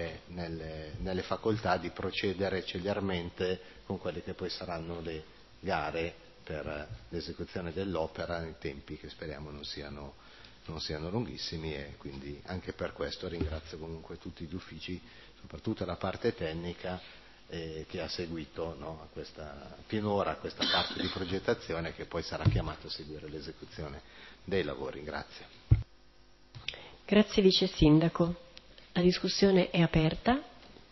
nelle facoltà di procedere celermente con quelle che poi saranno le gare per l'esecuzione dell'opera in tempi che speriamo non siano lunghissimi, e quindi anche per questo ringrazio comunque tutti gli uffici, soprattutto la parte tecnica che ha seguito finora questa parte di progettazione, che poi sarà chiamato a seguire l'esecuzione dei lavori. Grazie. Grazie Vice Sindaco. La discussione è aperta.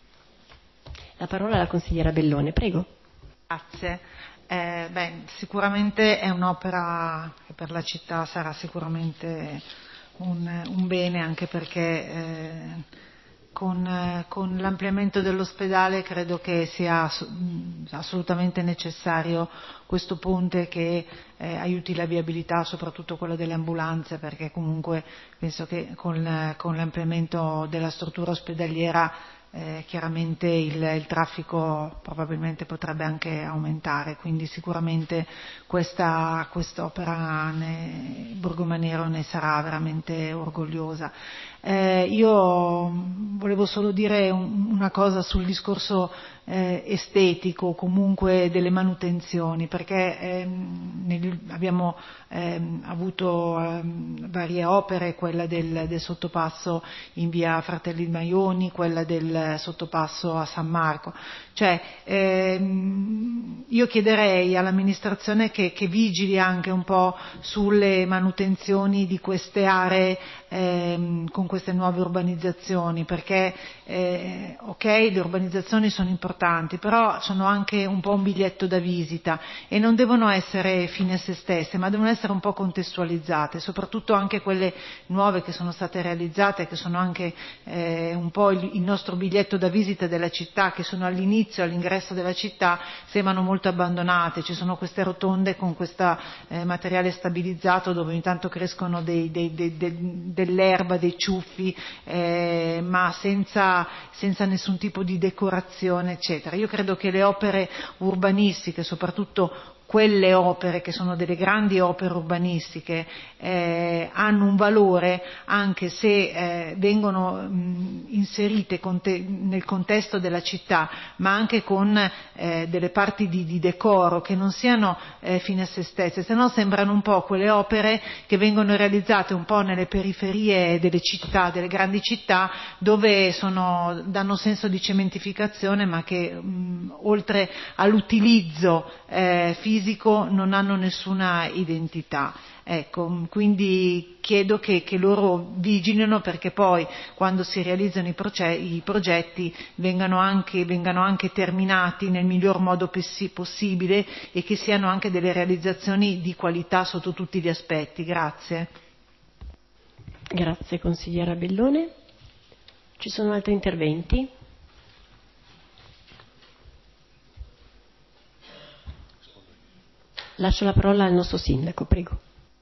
La parola alla consigliera Bellone, prego. Grazie. Sicuramente è un'opera che per la città sarà sicuramente un bene, anche perché con l'ampliamento dell'ospedale credo che sia assolutamente necessario questo ponte che aiuti la viabilità, soprattutto quella delle ambulanze, perché comunque penso che con l'ampliamento della struttura ospedaliera chiaramente il traffico probabilmente potrebbe anche aumentare, quindi sicuramente quest'opera Borgomanero ne sarà veramente orgogliosa. Io volevo solo dire una cosa sul discorso estetico, comunque delle manutenzioni, perché abbiamo avuto varie opere, quella del sottopasso in via Fratelli Maioni, quella del sottopasso a San Marco. Io chiederei all'amministrazione che vigili anche un po' sulle manutenzioni di queste aree con queste nuove urbanizzazioni, perché ok, le urbanizzazioni sono importanti, però sono anche un po' un biglietto da visita e non devono essere fine a se stesse, ma devono essere un po' contestualizzate, soprattutto anche quelle nuove che sono state realizzate, che sono anche un po' il nostro biglietto da visita della città, che sono all'inizio, all'ingresso della città, sembrano molto abbandonate. Ci sono queste rotonde con questo materiale stabilizzato dove ogni tanto crescono dell'erba, dei ciuffi, ma senza nessun tipo di decorazione, eccetera. Io credo che le opere urbanistiche, soprattutto quelle opere, che sono delle grandi opere urbanistiche, hanno un valore anche se vengono inserite nel contesto della città, ma anche con delle parti di decoro che non siano fine a se stesse, se no sembrano un po' quelle opere che vengono realizzate un po' nelle periferie delle città, delle grandi città, dove danno senso di cementificazione, ma che oltre all'utilizzo fisico non hanno nessuna identità. Ecco, quindi chiedo che loro vigilino perché poi quando si realizzano i progetti vengano anche terminati nel miglior modo possibile e che siano anche delle realizzazioni di qualità sotto tutti gli aspetti. Grazie. Grazie consigliera Bellone. Ci sono altri interventi? Lascio la parola al nostro sindaco, prego.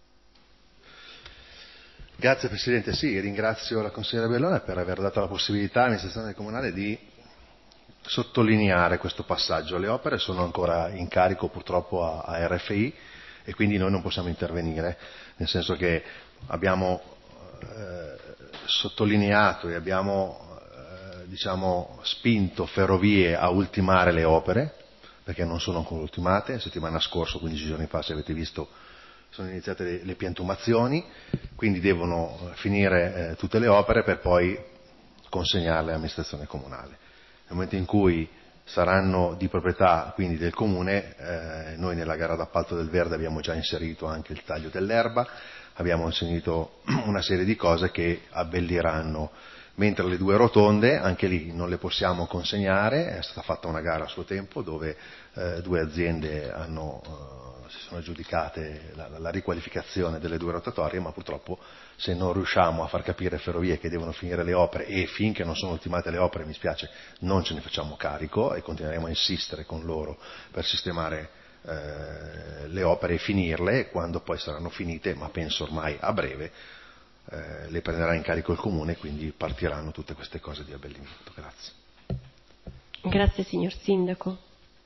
Grazie Presidente, sì, ringrazio la consigliera Bellone per aver dato la possibilità all'amministrazione comunale di sottolineare questo passaggio. Le opere sono ancora in carico purtroppo a RFI e quindi noi non possiamo intervenire, nel senso che abbiamo sottolineato e abbiamo spinto Ferrovie a ultimare le opere, perché non sono ancora ultimate. La settimana scorsa, 15 giorni fa, se avete visto, sono iniziate le piantumazioni, quindi devono finire tutte le opere per poi consegnarle all'amministrazione comunale. Nel momento in cui saranno di proprietà quindi del comune, noi nella gara d'appalto del Verde abbiamo già inserito anche il taglio dell'erba, abbiamo inserito una serie di cose che abbelliranno. Mentre le due rotonde, anche lì non le possiamo consegnare, è stata fatta una gara a suo tempo dove due aziende si sono aggiudicate la riqualificazione delle due rotatorie, ma purtroppo se non riusciamo a far capire Ferrovie che devono finire le opere, e finché non sono ultimate le opere, mi spiace, non ce ne facciamo carico e continueremo a insistere con loro per sistemare le opere e finirle, e quando poi saranno finite, ma penso ormai a breve, le prenderà in carico il comune, quindi partiranno tutte queste cose di abbellimento. Grazie. Grazie signor Sindaco.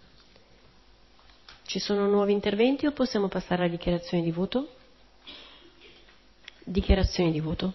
Ci sono nuovi interventi o possiamo passare alla dichiarazione di voto? Dichiarazione di voto.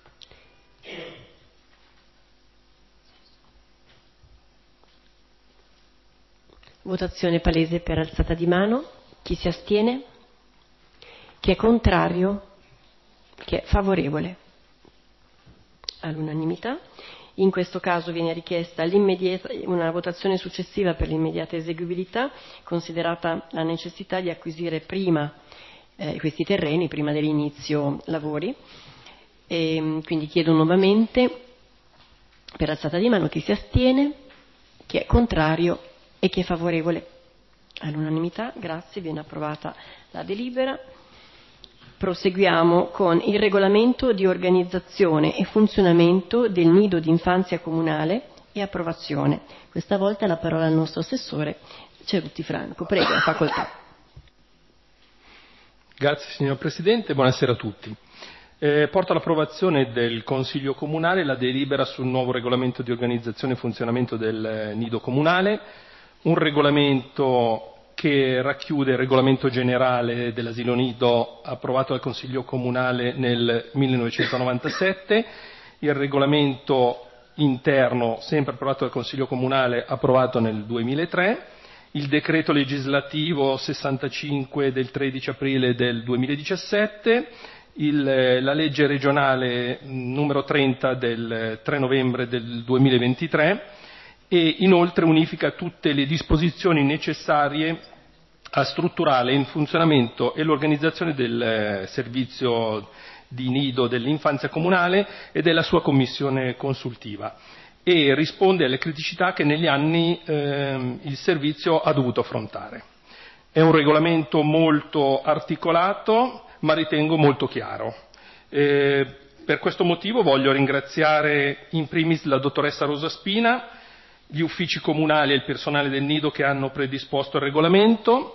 Votazione palese per alzata di mano. Chi si astiene? Chi è contrario? Chi è favorevole? All'unanimità. In questo caso viene richiesta una votazione successiva per l'immediata eseguibilità, considerata la necessità di acquisire prima questi terreni, prima dell'inizio lavori. E quindi chiedo nuovamente per alzata di mano chi si astiene, chi è contrario e chi è favorevole. All'unanimità, grazie, viene approvata la delibera. Proseguiamo con il regolamento di organizzazione e funzionamento del nido d'infanzia comunale e approvazione. Questa volta la parola al nostro assessore Cerutti Franco. Prego, la facoltà. Grazie signor Presidente, buonasera a tutti. Porto all'approvazione del Consiglio Comunale la delibera sul nuovo regolamento di organizzazione e funzionamento del nido comunale, un regolamento che racchiude il regolamento generale dell'asilo nido approvato dal Consiglio Comunale nel 1997, il regolamento interno sempre approvato dal Consiglio Comunale approvato nel 2003, il decreto legislativo 65 del 13 aprile del 2017, la legge regionale numero 30 del 3 novembre del 2023 e inoltre unifica tutte le disposizioni necessarie a strutturare il funzionamento e l'organizzazione del servizio di nido dell'infanzia comunale e della sua commissione consultiva e risponde alle criticità che negli anni il servizio ha dovuto affrontare. È un regolamento molto articolato, ma ritengo molto chiaro. Per questo motivo voglio ringraziare in primis la dottoressa Rosa Spina, gli uffici comunali e il personale del nido che hanno predisposto il regolamento,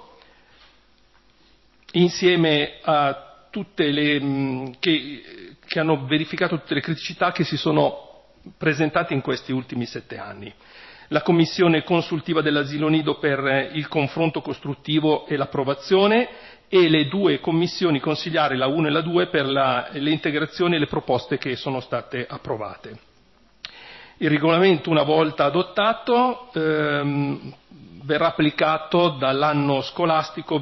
insieme a tutte che hanno verificato tutte le criticità che si sono presentate in questi ultimi 7 anni. la commissione consultiva dell'asilo nido per il confronto costruttivo e l'approvazione, e le 2 commissioni consigliari, la 1 e la 2, per le integrazioni e le proposte che sono state approvate. Il regolamento, una volta adottato, verrà applicato dall'anno scolastico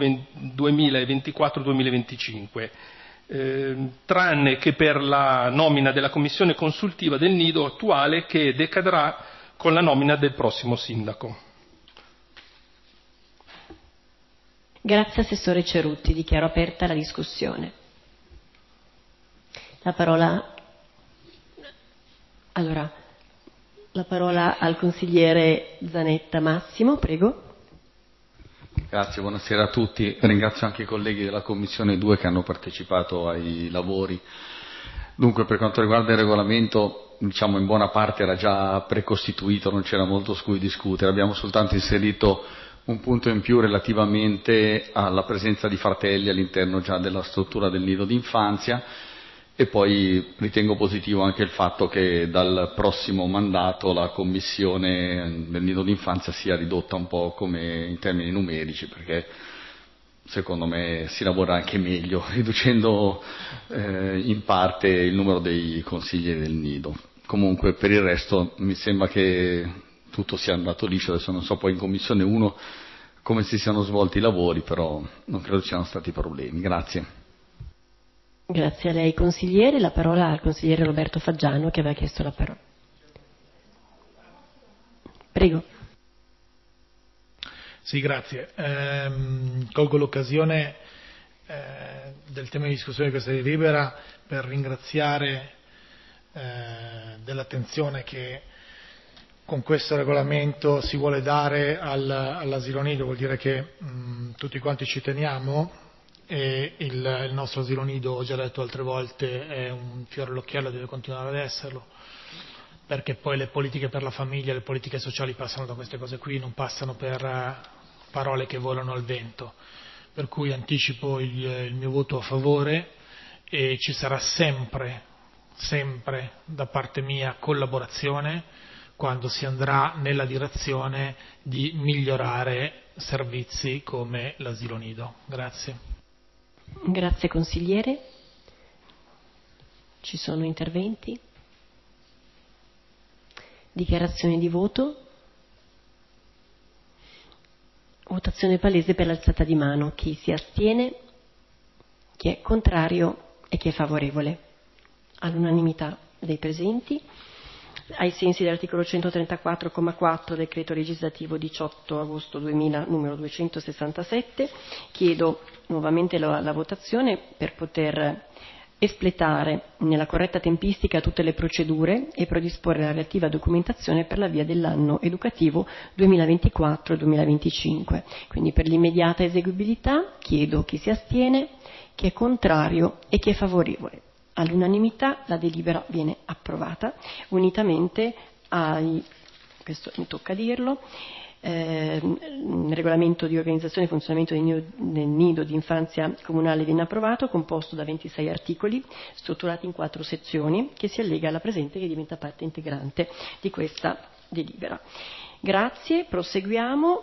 2024-2025, tranne che per la nomina della commissione consultiva del nido attuale, che decadrà con la nomina del prossimo sindaco. Grazie Assessore Cerutti, dichiaro aperta la discussione. La parola al consigliere Zanetta Massimo, prego. Grazie, buonasera a tutti. Ringrazio anche i colleghi della Commissione 2 che hanno partecipato ai lavori. Dunque, per quanto riguarda il regolamento, diciamo in buona parte era già precostituito, non c'era molto su cui discutere. Abbiamo soltanto inserito un punto in più relativamente alla presenza di fratelli all'interno già della struttura del nido d'infanzia, e poi ritengo positivo anche il fatto che dal prossimo mandato la commissione del nido d'infanzia sia ridotta un po' come in termini numerici, perché secondo me si lavora anche meglio riducendo in parte il numero dei consiglieri del nido. Comunque per il resto mi sembra che tutto sia andato liscio. Adesso non so poi in Commissione 1 come si siano svolti i lavori, però non credo ci siano stati problemi. Grazie. Grazie a lei consigliere. La parola al consigliere Roberto Faggiano, che aveva chiesto la parola. Prego. Sì, grazie. Colgo l'occasione del tema di discussione di questa delibera per ringraziare dell'attenzione che con questo regolamento si vuole dare all'asilo nido. Vuol dire che tutti quanti ci teniamo, e il nostro asilo nido, ho già detto altre volte, è un fiore all'occhiello, deve continuare ad esserlo, perché poi le politiche per la famiglia, le politiche sociali passano da queste cose qui, non passano per parole che volano al vento. Per cui anticipo il mio voto a favore, e ci sarà sempre da parte mia collaborazione quando si andrà nella direzione di migliorare servizi come l'asilo nido. Grazie. Grazie consigliere. Ci sono interventi? Dichiarazioni di voto? Votazione palese per l'alzata di mano. Chi si astiene, chi è contrario e chi è favorevole. All'unanimità dei presenti, ai sensi dell'articolo 134,4 decreto legislativo 18 agosto 2000 numero 267, chiedo nuovamente la votazione per poter espletare nella corretta tempistica tutte le procedure e predisporre la relativa documentazione per l'avvio dell'anno educativo 2024-2025. Quindi per l'immediata eseguibilità chiedo chi si astiene, chi è contrario e chi è favorevole. All'unanimità la delibera viene approvata, unitamente questo mi tocca dirlo, il regolamento di organizzazione e funzionamento del nido di infanzia comunale viene approvato, composto da 26 articoli, strutturati in 4 sezioni, che si allega alla presente, che diventa parte integrante di questa delibera. Grazie, proseguiamo.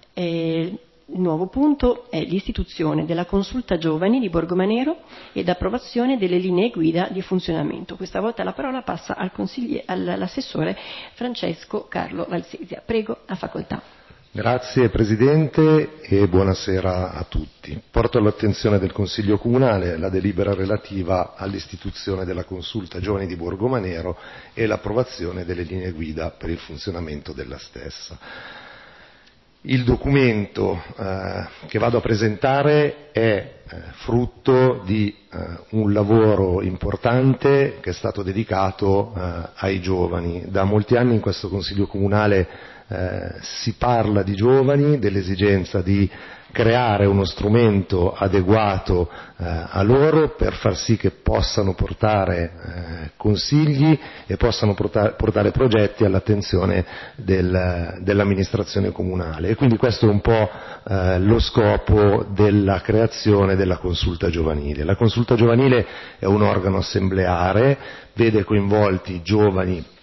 Il nuovo punto è l'istituzione della consulta giovani di Borgomanero ed approvazione delle linee guida di funzionamento. Questa volta la parola passa all'assessore Francesco Carlo Valsesia. Prego, la facoltà. Grazie Presidente e buonasera a tutti. Porto all'attenzione del Consiglio Comunale la delibera relativa all'istituzione della consulta giovani di Borgomanero e l'approvazione delle linee guida per il funzionamento della stessa. Il documento che vado a presentare è frutto di un lavoro importante che è stato dedicato ai giovani. Da molti anni in questo Consiglio Comunale si parla di giovani, dell'esigenza di creare uno strumento adeguato a loro per far sì che possano portare consigli e possano portare progetti all'attenzione dell'amministrazione comunale. E quindi questo è un po' lo scopo della creazione della consulta giovanile. La consulta giovanile è un organo assembleare, vede coinvolti giovani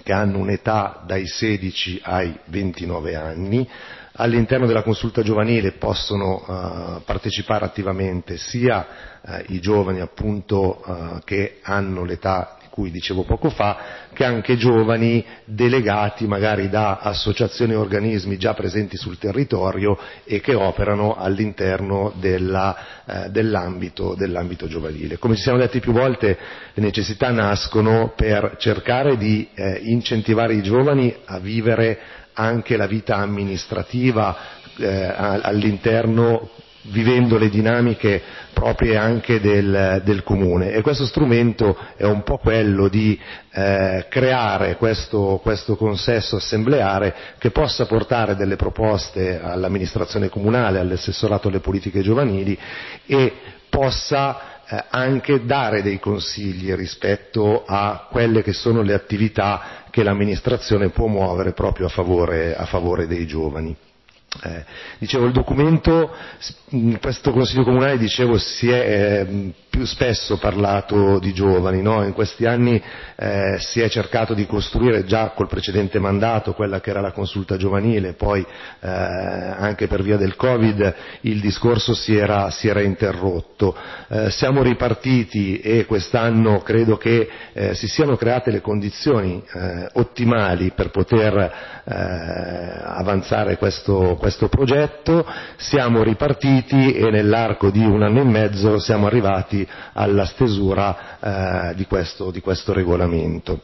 che hanno un'età dai 16 ai 29 anni. All'interno della consulta giovanile possono partecipare attivamente sia i giovani appunto che hanno l'età di cui dicevo poco fa, che anche giovani delegati magari da associazioni e organismi già presenti sul territorio e che operano all'interno dell'ambito giovanile. Come ci siamo detti più volte, le necessità nascono per cercare di incentivare i giovani a vivere anche la vita amministrativa all'interno, vivendo le dinamiche proprie anche del comune, e questo strumento è un po' quello di creare questo consesso assembleare che possa portare delle proposte all'amministrazione comunale, all'assessorato alle politiche giovanili, e possa anche dare dei consigli rispetto a quelle che sono le attività che l'amministrazione può muovere proprio a favore dei giovani. Dicevo, il documento, in questo Consiglio Comunale, dicevo, si è più spesso parlato di giovani, no? In questi anni si è cercato di costruire, già col precedente mandato, quella che era la consulta giovanile, poi anche per via del Covid il discorso si era interrotto. Siamo ripartiti e quest'anno credo che si siano create le condizioni ottimali per poter avanzare questo progetto. Siamo ripartiti e nell'arco di un anno e mezzo siamo arrivati alla stesura di questo regolamento.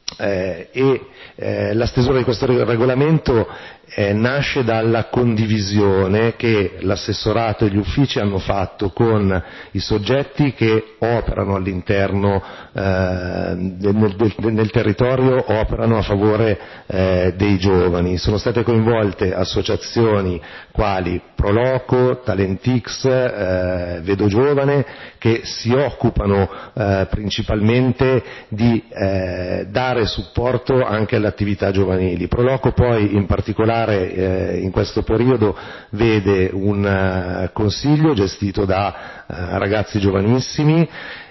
La stesura di questo regolamento nasce dalla condivisione che l'assessorato e gli uffici hanno fatto con i soggetti che operano all'interno nel territorio, operano a favore dei giovani. Sono state coinvolte associazioni quali Proloco, Talentix, Vedo Giovane, che si occupano principalmente di dare supporto anche alle attività giovanili. Proloco poi in particolare in questo periodo vede un consiglio gestito da ragazzi giovanissimi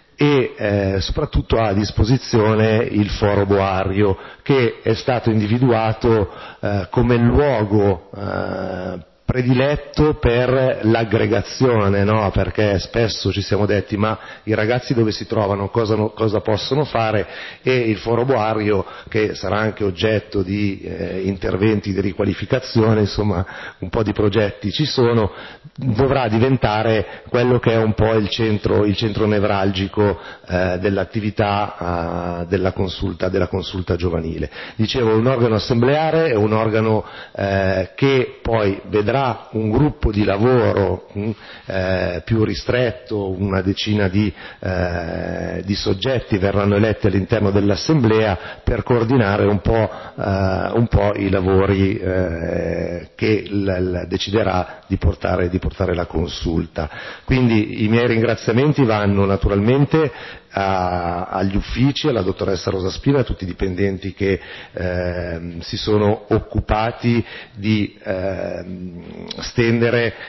e soprattutto ha a disposizione il Foro Boario, che è stato individuato come luogo prediletto per l'aggregazione, no? Perché spesso ci siamo detti: ma i ragazzi dove si trovano, cosa possono fare? E il Foro Boario, che sarà anche oggetto di interventi di riqualificazione, insomma un po' di progetti ci sono, dovrà diventare quello che è un po' il centro nevralgico dell'attività della consulta giovanile. Dicevo, è un organo assembleare, è un organo che poi vedrà un gruppo di lavoro più ristretto, una decina di soggetti verranno eletti all'interno dell'assemblea per coordinare un po' i lavori che deciderà di portare la consulta. Quindi i miei ringraziamenti vanno naturalmente agli uffici, alla dottoressa Rosa Spina, a tutti i dipendenti che si sono occupati di stendere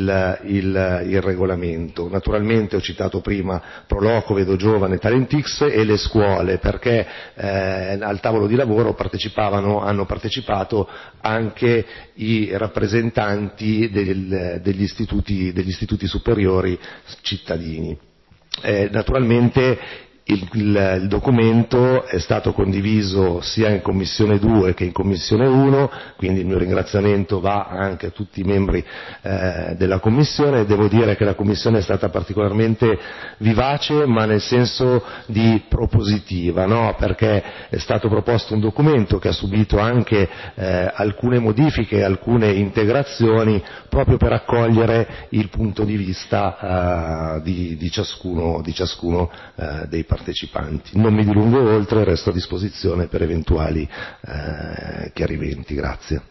il regolamento. Naturalmente ho citato prima Proloco, Vedo Giovane, Talentix e le scuole, perché al tavolo di lavoro hanno partecipato anche i rappresentanti degli istituti superiori cittadini. Naturalmente il documento è stato condiviso sia in Commissione 2 che in Commissione 1, quindi il mio ringraziamento va anche a tutti i membri della Commissione. Devo dire che la Commissione è stata particolarmente vivace, ma nel senso di propositiva, no? Perché è stato proposto un documento che ha subito anche alcune modifiche, alcune integrazioni, proprio per accogliere il punto di vista di ciascuno dei partecipanti. Non mi dilungo oltre, resto a disposizione per eventuali chiarimenti. Grazie.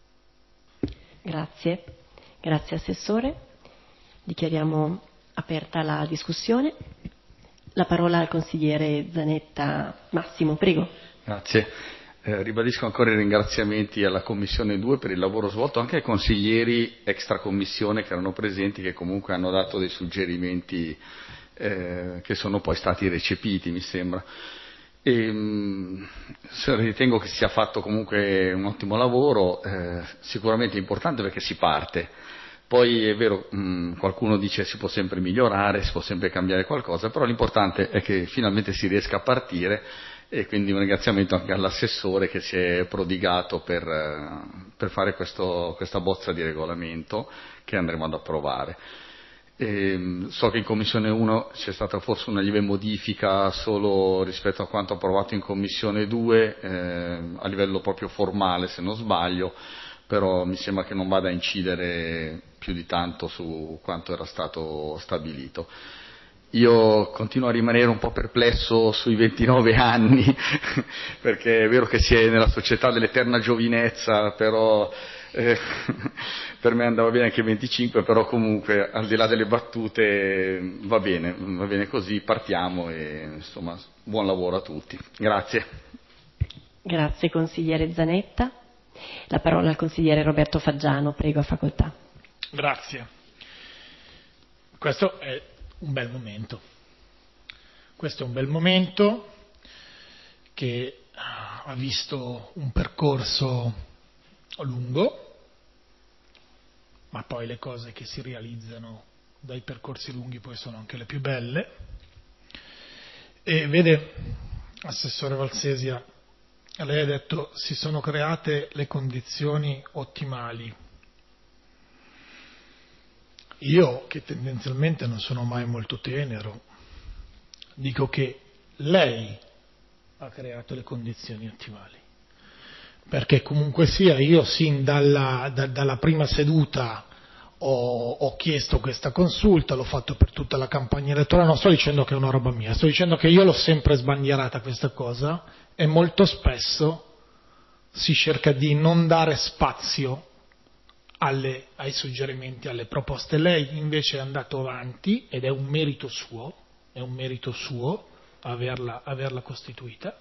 Grazie Assessore. Dichiariamo aperta la discussione. La parola al consigliere Zanetta. Massimo, prego. Grazie. Ribadisco ancora i ringraziamenti alla Commissione 2 per il lavoro svolto, anche ai consiglieri extracommissione che erano presenti, che comunque hanno dato dei suggerimenti che sono poi stati recepiti, mi sembra. Ritengo che sia fatto comunque un ottimo lavoro, sicuramente importante perché si parte. Poi è vero, qualcuno dice si può sempre migliorare, si può sempre cambiare qualcosa, però l'importante è che finalmente si riesca a partire, e quindi un ringraziamento anche all'assessore che si è prodigato per fare questa bozza di regolamento che andremo ad approvare. So che in Commissione 1 c'è stata forse una lieve modifica solo rispetto a quanto approvato in Commissione 2, a livello proprio formale se non sbaglio, però mi sembra che non vada a incidere più di tanto su quanto era stato stabilito. Io continuo a rimanere un po' perplesso sui 29 anni, perché è vero che si è nella società dell'eterna giovinezza, però per me andava bene anche 25, però comunque al di là delle battute va bene così, partiamo e insomma buon lavoro a tutti. Grazie. Grazie consigliere Zanetta. La parola al consigliere Roberto Faggiano, prego, facoltà. Grazie. Questo è un bel momento. Questo è un bel momento che ha visto un percorso lungo, ma poi le cose che si realizzano dai percorsi lunghi poi sono anche le più belle. E vede, Assessore Valsesia, lei ha detto si sono create le condizioni ottimali. Io, che tendenzialmente non sono mai molto tenero, dico che lei ha creato le condizioni ottimali. Perché comunque sia, io sin dalla prima seduta ho chiesto questa consulta, l'ho fatto per tutta la campagna elettorale, non sto dicendo che è una roba mia, sto dicendo che io l'ho sempre sbandierata questa cosa, e molto spesso si cerca di non dare spazio ai suggerimenti, alle proposte. Lei invece è andato avanti, ed è un merito suo averla costituita,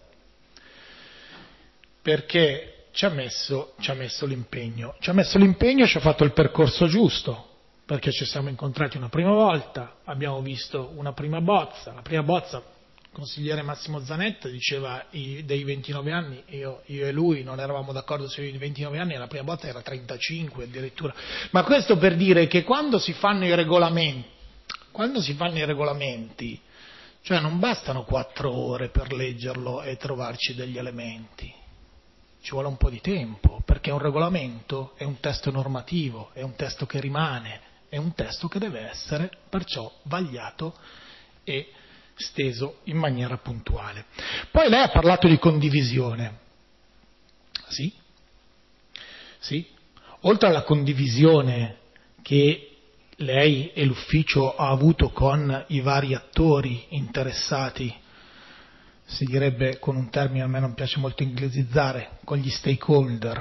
perché ci ha messo l'impegno, ci ha fatto il percorso giusto, perché ci siamo incontrati una prima volta, abbiamo visto una prima bozza, il consigliere Massimo Zanetta diceva dei 29 anni, io e lui non eravamo d'accordo sui 29 anni, e la prima bozza era 35 addirittura, ma questo per dire che quando si fanno i regolamenti, cioè non bastano 4 ore per leggerlo e trovarci degli elementi, ci vuole un po' di tempo, perché un regolamento è un testo normativo, è un testo che rimane, è un testo che deve essere perciò vagliato e steso in maniera puntuale. Poi lei ha parlato di condivisione. Sì. Oltre alla condivisione che lei e l'ufficio ha avuto con i vari attori interessati, si direbbe con un termine a me non piace molto inglesizzare, con gli stakeholder,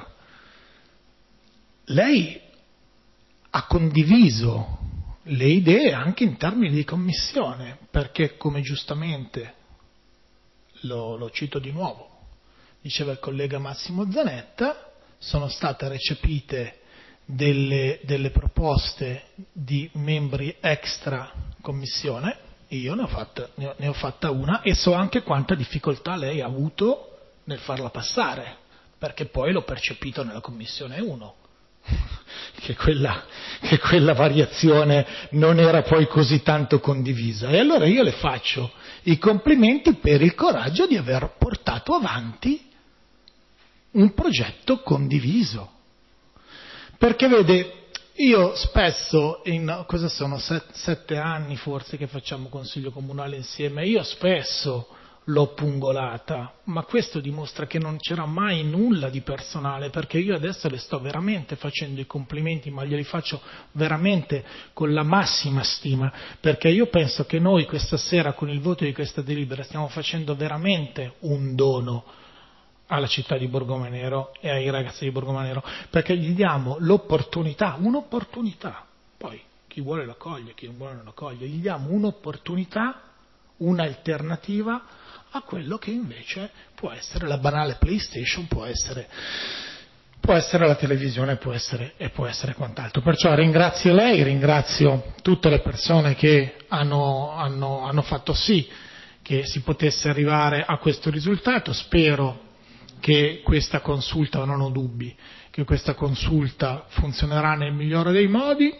lei ha condiviso le idee anche in termini di commissione, perché come giustamente lo cito di nuovo, diceva il collega Massimo Zanetta, sono state recepite delle proposte di membri extra commissione, io ne ho fatta una, e so anche quanta difficoltà lei ha avuto nel farla passare, perché poi l'ho percepito nella commissione 1. Che quella variazione non era poi così tanto condivisa, e allora io le faccio i complimenti per il coraggio di aver portato avanti un progetto condiviso, perché vede, io spesso cosa sono 7 anni forse che facciamo consiglio comunale insieme, io spesso l'ho pungolata, ma questo dimostra che non c'era mai nulla di personale, perché io adesso le sto veramente facendo i complimenti, ma glieli faccio veramente con la massima stima, perché io penso che noi questa sera con il voto di questa delibera stiamo facendo veramente un dono alla città di Borgomanero e ai ragazzi di Borgomanero, perché gli diamo un'opportunità, poi chi vuole la coglie, chi non vuole non la coglie, gli diamo un'opportunità, un'alternativa a quello che invece può essere la banale PlayStation, può essere la televisione, può essere quant'altro. Perciò ringrazio lei, ringrazio tutte le persone che hanno fatto sì che si potesse arrivare a questo risultato. Spero che questa consulta, non ho dubbi, che questa consulta funzionerà nel migliore dei modi.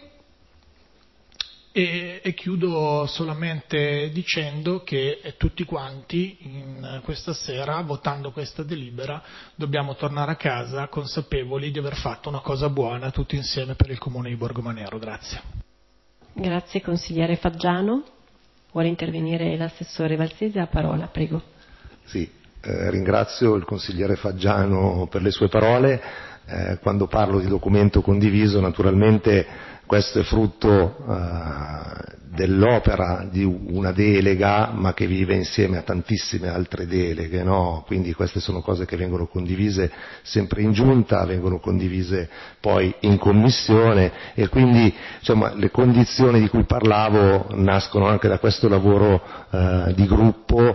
E chiudo solamente dicendo che tutti quanti questa sera, votando questa delibera, dobbiamo tornare a casa consapevoli di aver fatto una cosa buona tutti insieme per il Comune di Borgomanero. Grazie. Grazie consigliere Faggiano. Vuole intervenire l'assessore Valsesi? A parola, prego. Sì, ringrazio il consigliere Faggiano per le sue parole. Quando parlo di documento condiviso, naturalmente questo è frutto dell'opera di una delega, ma che vive insieme a tantissime altre deleghe, no? Quindi queste sono cose che vengono condivise sempre in giunta, vengono condivise poi in commissione, e quindi insomma le condizioni di cui parlavo nascono anche da questo lavoro di gruppo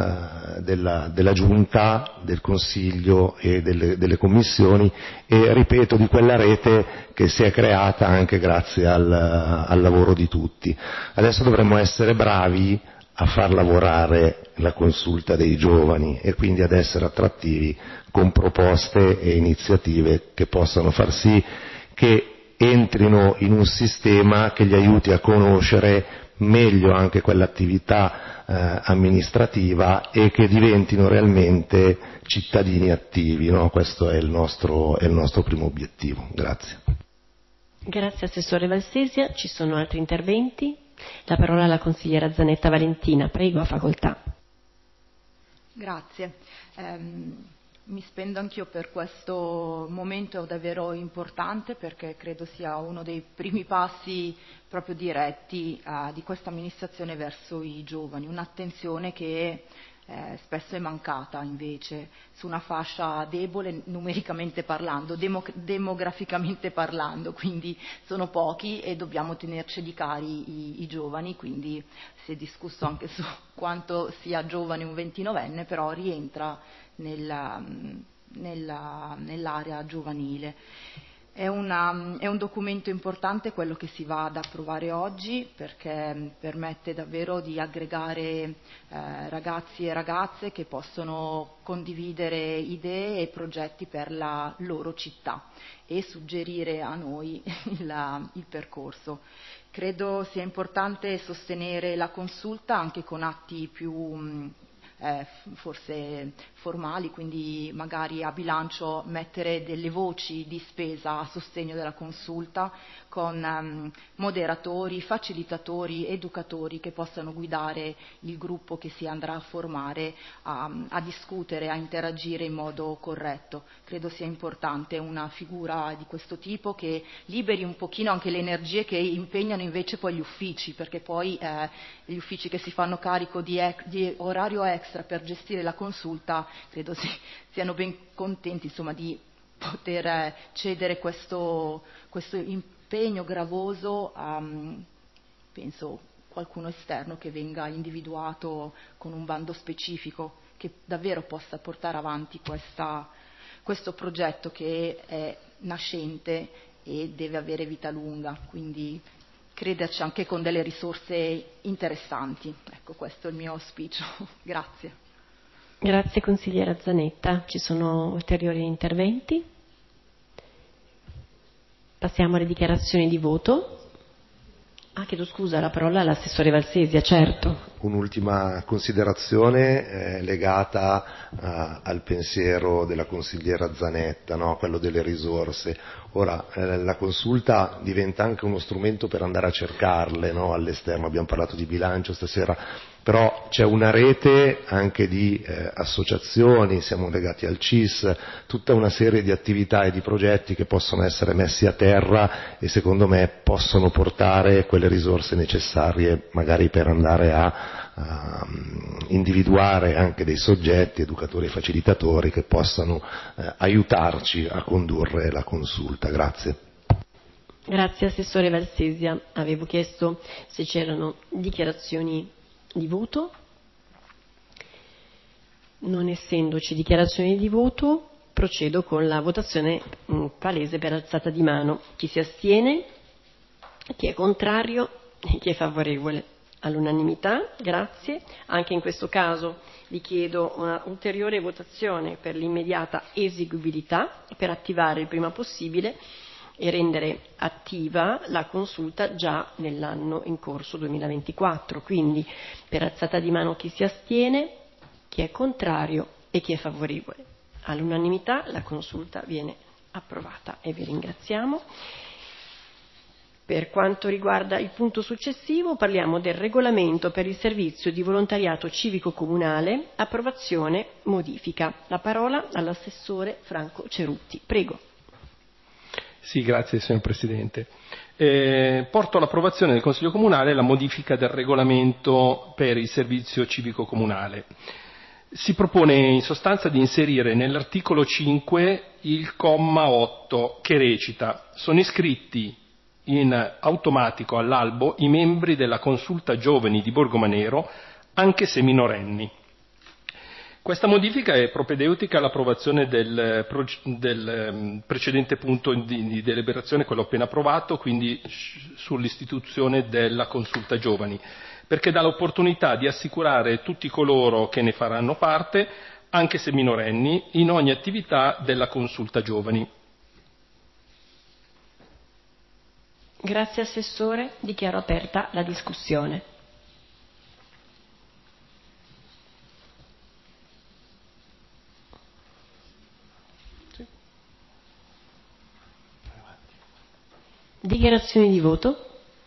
della giunta, del consiglio e delle commissioni, e ripeto, di quella rete che si è creata anche grazie al lavoro di tutti. Adesso dovremmo essere bravi a far lavorare la consulta dei giovani e quindi ad essere attrattivi con proposte e iniziative che possano far sì che entrino in un sistema che li aiuti a conoscere meglio anche quell'attività amministrativa e che diventino realmente cittadini attivi, no? Questo è il nostro primo obiettivo. Grazie. Grazie Assessore Valsesia. Ci sono altri interventi? La parola alla consigliera Zanetta Valentina. Prego, a facoltà. Grazie. Mi spendo anch'io per questo momento davvero importante, perché credo sia uno dei primi passi proprio diretti di questa amministrazione verso i giovani, un'attenzione che spesso è mancata invece su una fascia debole numericamente parlando, demograficamente parlando, quindi sono pochi e dobbiamo tenerci cari i giovani, quindi si è discusso anche su quanto sia giovane un 29enne, però rientra nell'area giovanile. È un documento importante quello che si va ad approvare oggi, perché permette davvero di aggregare ragazzi e ragazze che possono condividere idee e progetti per la loro città e suggerire a noi il percorso. Credo sia importante sostenere la consulta anche con atti più forse formali, quindi magari a bilancio mettere delle voci di spesa a sostegno della consulta con moderatori, facilitatori, educatori che possano guidare il gruppo che si andrà a formare a discutere, a interagire in modo corretto. Credo sia importante una figura di questo tipo che liberi un pochino anche le energie che impegnano invece poi gli uffici, perché poi gli uffici che si fanno carico di orario extra per gestire la consulta credo siano ben contenti, insomma, di poter cedere questo impegno gravoso a, penso, qualcuno esterno che venga individuato con un bando specifico che davvero possa portare avanti questo progetto che è nascente e deve avere vita lunga, quindi crederci anche con delle risorse interessanti. Ecco, questo è il mio auspicio. Grazie. Grazie consigliera Zanetta. Ci sono ulteriori interventi? Passiamo alle dichiarazioni di voto. Chiedo scusa, la parola all'assessore Valsesia, certo. Un'ultima considerazione legata al pensiero della consigliera Zanetta, no? Quello delle risorse. Ora, la consulta diventa anche uno strumento per andare a cercarle, no? All'esterno, abbiamo parlato di bilancio stasera, però c'è una rete anche di associazioni, siamo legati al CIS, tutta una serie di attività e di progetti che possono essere messi a terra e secondo me possono portare quelle risorse necessarie magari per andare a individuare anche dei soggetti, educatori e facilitatori che possano aiutarci a condurre la consulta. Grazie. Grazie Assessore Valsesia. Avevo chiesto se c'erano dichiarazioni di voto. Non essendoci dichiarazioni di voto, procedo con la votazione palese per alzata di mano. Chi si astiene, chi è contrario e chi è favorevole. All'unanimità, grazie. Anche in questo caso vi chiedo una ulteriore votazione per l'immediata eseguibilità per attivare il prima possibile e rendere attiva la consulta già nell'anno in corso 2024. Quindi per alzata di mano chi si astiene, chi è contrario e chi è favorevole. All'unanimità la consulta viene approvata e vi ringraziamo. Per quanto riguarda il punto successivo, parliamo del regolamento per il servizio di volontariato civico comunale, approvazione, modifica. La parola all'assessore Franco Cerutti. Prego. Sì, grazie signor Presidente. Porto all'approvazione del Consiglio Comunale la modifica del regolamento per il servizio civico comunale. Si propone in sostanza di inserire nell'articolo 5 il comma 8 che recita: sono iscritti in automatico all'albo i membri della consulta giovani di Borgomanero, anche se minorenni. Questa modifica è propedeutica all'approvazione del precedente punto di deliberazione, quello appena approvato, quindi sull'istituzione della consulta giovani, perché dà l'opportunità di assicurare tutti coloro che ne faranno parte, anche se minorenni, in ogni attività della consulta giovani. Grazie Assessore, dichiaro aperta la discussione. Dichiarazioni di voto.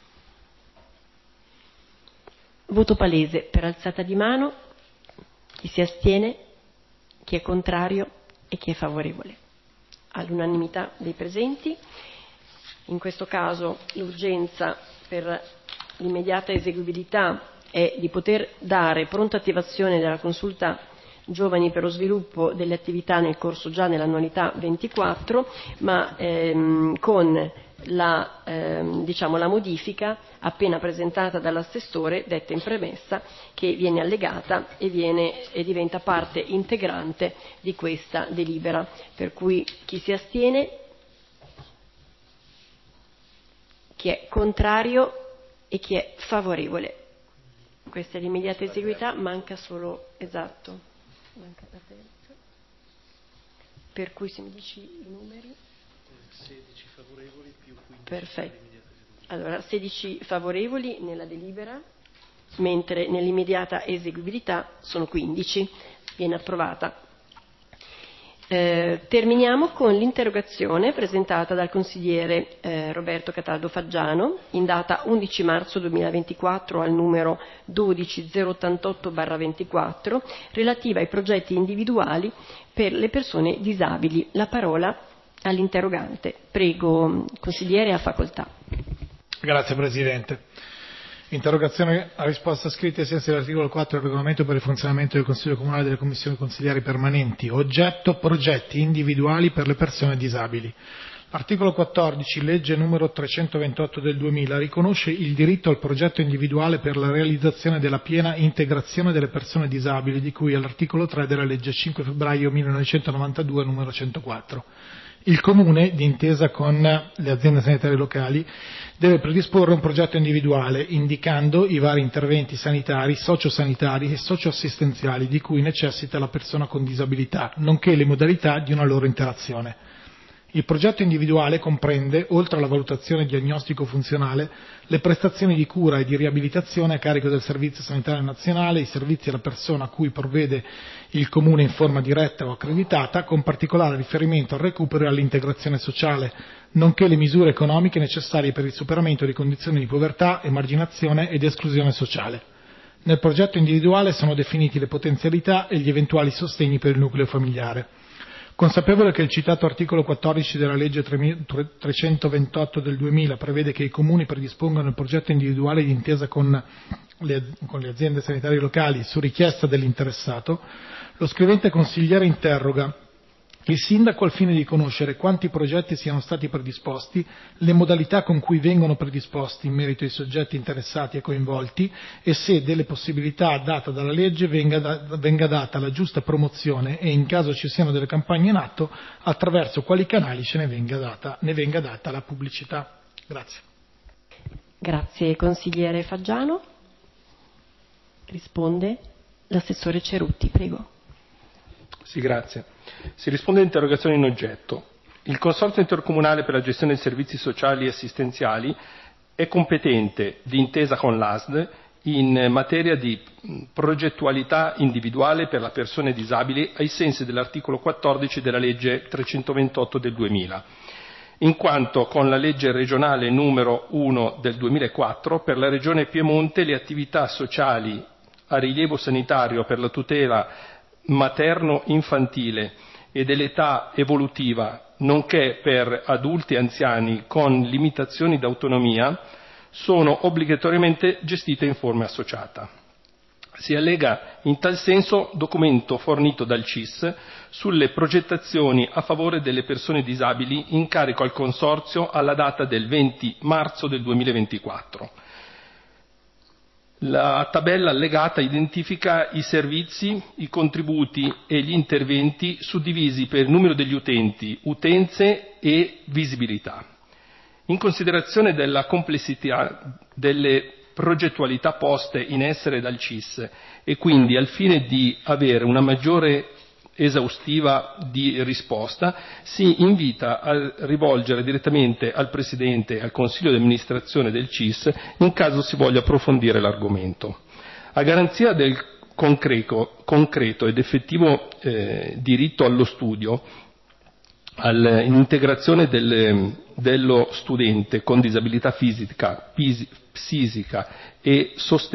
Voto palese per alzata di mano. Chi si astiene, chi è contrario e chi è favorevole. All'unanimità dei presenti. In questo caso l'urgenza per l'immediata eseguibilità è di poter dare pronta attivazione della consulta giovani per lo sviluppo delle attività nel corso già nell'annualità 24, ma con la modifica appena presentata dall'assessore, detta in premessa, che viene allegata e diventa parte integrante di questa delibera. Per cui chi si astiene, chi è contrario e chi è favorevole. Questa è l'immediata eseguità, manca solo, esatto, manca la terza. Per cui se mi dici i numeri. 16 favorevoli più 15. Perfetto. Allora, 16 favorevoli nella delibera, mentre nell'immediata eseguibilità sono 15. Viene approvata. Terminiamo con l'interrogazione presentata dal consigliere Roberto Cataldo Faggiano in data 11 marzo 2024 al numero 12088/24 relativa ai progetti individuali per le persone disabili. La parola all'interrogante. Prego, consigliere, a facoltà. Grazie Presidente. Interrogazione a risposta scritta ai sensi dell'articolo 4 del regolamento per il funzionamento del Consiglio Comunale e delle Commissioni Consiliari Permanenti. Oggetto: progetti individuali per le persone disabili. L'articolo 14, legge numero 328 del 2000, riconosce il diritto al progetto individuale per la realizzazione della piena integrazione delle persone disabili, di cui all'articolo 3 della legge 5 febbraio 1992 numero 104. Il Comune, d'intesa con le aziende sanitarie locali, deve predisporre un progetto individuale indicando i vari interventi sanitari, sociosanitari e socioassistenziali di cui necessita la persona con disabilità, nonché le modalità di una loro interazione. Il progetto individuale comprende, oltre alla valutazione diagnostico-funzionale, le prestazioni di cura e di riabilitazione a carico del Servizio Sanitario Nazionale, i servizi alla persona a cui provvede il Comune in forma diretta o accreditata, con particolare riferimento al recupero e all'integrazione sociale, nonché le misure economiche necessarie per il superamento di condizioni di povertà, emarginazione ed esclusione sociale. Nel progetto individuale sono definiti le potenzialità e gli eventuali sostegni per il nucleo familiare. Consapevole che il citato articolo 14 della legge 328 del 2000 prevede che i comuni predispongano il progetto individuale d'intesa con le aziende sanitarie locali su richiesta dell'interessato, lo scrivente consigliere interroga il sindaco al fine di conoscere quanti progetti siano stati predisposti, le modalità con cui vengono predisposti in merito ai soggetti interessati e coinvolti e se delle possibilità data dalla legge venga data la giusta promozione e, in caso ci siano delle campagne in atto, attraverso quali canali ne venga data la pubblicità. Grazie. Grazie consigliere Faggiano. Risponde l'assessore Cerutti, prego. Sì, grazie. Si risponde all'interrogazione in oggetto. Il Consorzio Intercomunale per la gestione dei servizi sociali e assistenziali è competente, d'intesa con l'ASD, in materia di progettualità individuale per la persone disabili ai sensi dell'articolo 14 della legge 328 del 2000, in quanto con la legge regionale numero 1 del 2004 per la Regione Piemonte le attività sociali a rilievo sanitario per la tutela materno-infantile e dell'età evolutiva, nonché per adulti e anziani con limitazioni d'autonomia, sono obbligatoriamente gestite in forma associata. Si allega in tal senso documento fornito dal CIS sulle progettazioni a favore delle persone disabili in carico al Consorzio alla data del 20 marzo del 2024. La tabella allegata identifica i servizi, i contributi e gli interventi suddivisi per numero degli utenti, utenze e visibilità. In considerazione della complessità delle progettualità poste in essere dal CIS e quindi al fine di avere una maggiore esaustiva di risposta, si invita a rivolgere direttamente al Presidente e al Consiglio di amministrazione del CIS in caso si voglia approfondire l'argomento. A garanzia del concreto ed effettivo diritto allo studio, all'integrazione dello studente con disabilità fisica, psichica e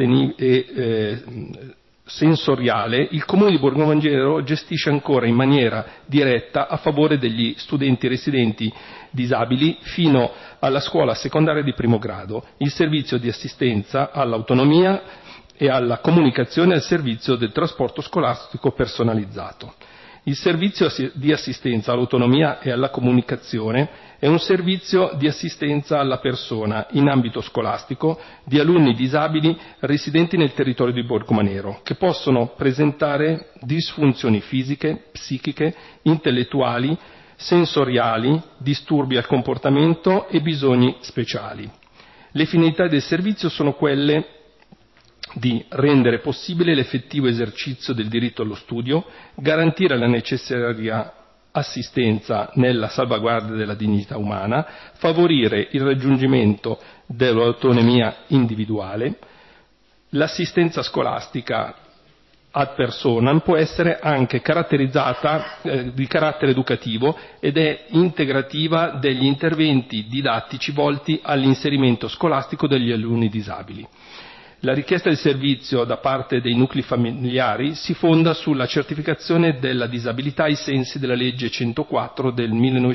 sensoriale, il Comune di Borgomangero gestisce ancora in maniera diretta a favore degli studenti residenti disabili fino alla scuola secondaria di primo grado il servizio di assistenza all'autonomia e alla comunicazione al servizio del trasporto scolastico personalizzato. Il servizio di assistenza all'autonomia e alla comunicazione è un servizio di assistenza alla persona in ambito scolastico di alunni disabili residenti nel territorio di Borgomanero che possono presentare disfunzioni fisiche, psichiche, intellettuali, sensoriali, disturbi al comportamento e bisogni speciali. Le finalità del servizio sono quelle di rendere possibile l'effettivo esercizio del diritto allo studio, garantire la necessaria assistenza nella salvaguardia della dignità umana, favorire il raggiungimento dell'autonomia individuale. L'assistenza scolastica ad personam può essere anche caratterizzata di carattere educativo ed è integrativa degli interventi didattici volti all'inserimento scolastico degli alunni disabili. La richiesta di servizio da parte dei nuclei familiari si fonda sulla certificazione della disabilità ai sensi della legge 104 del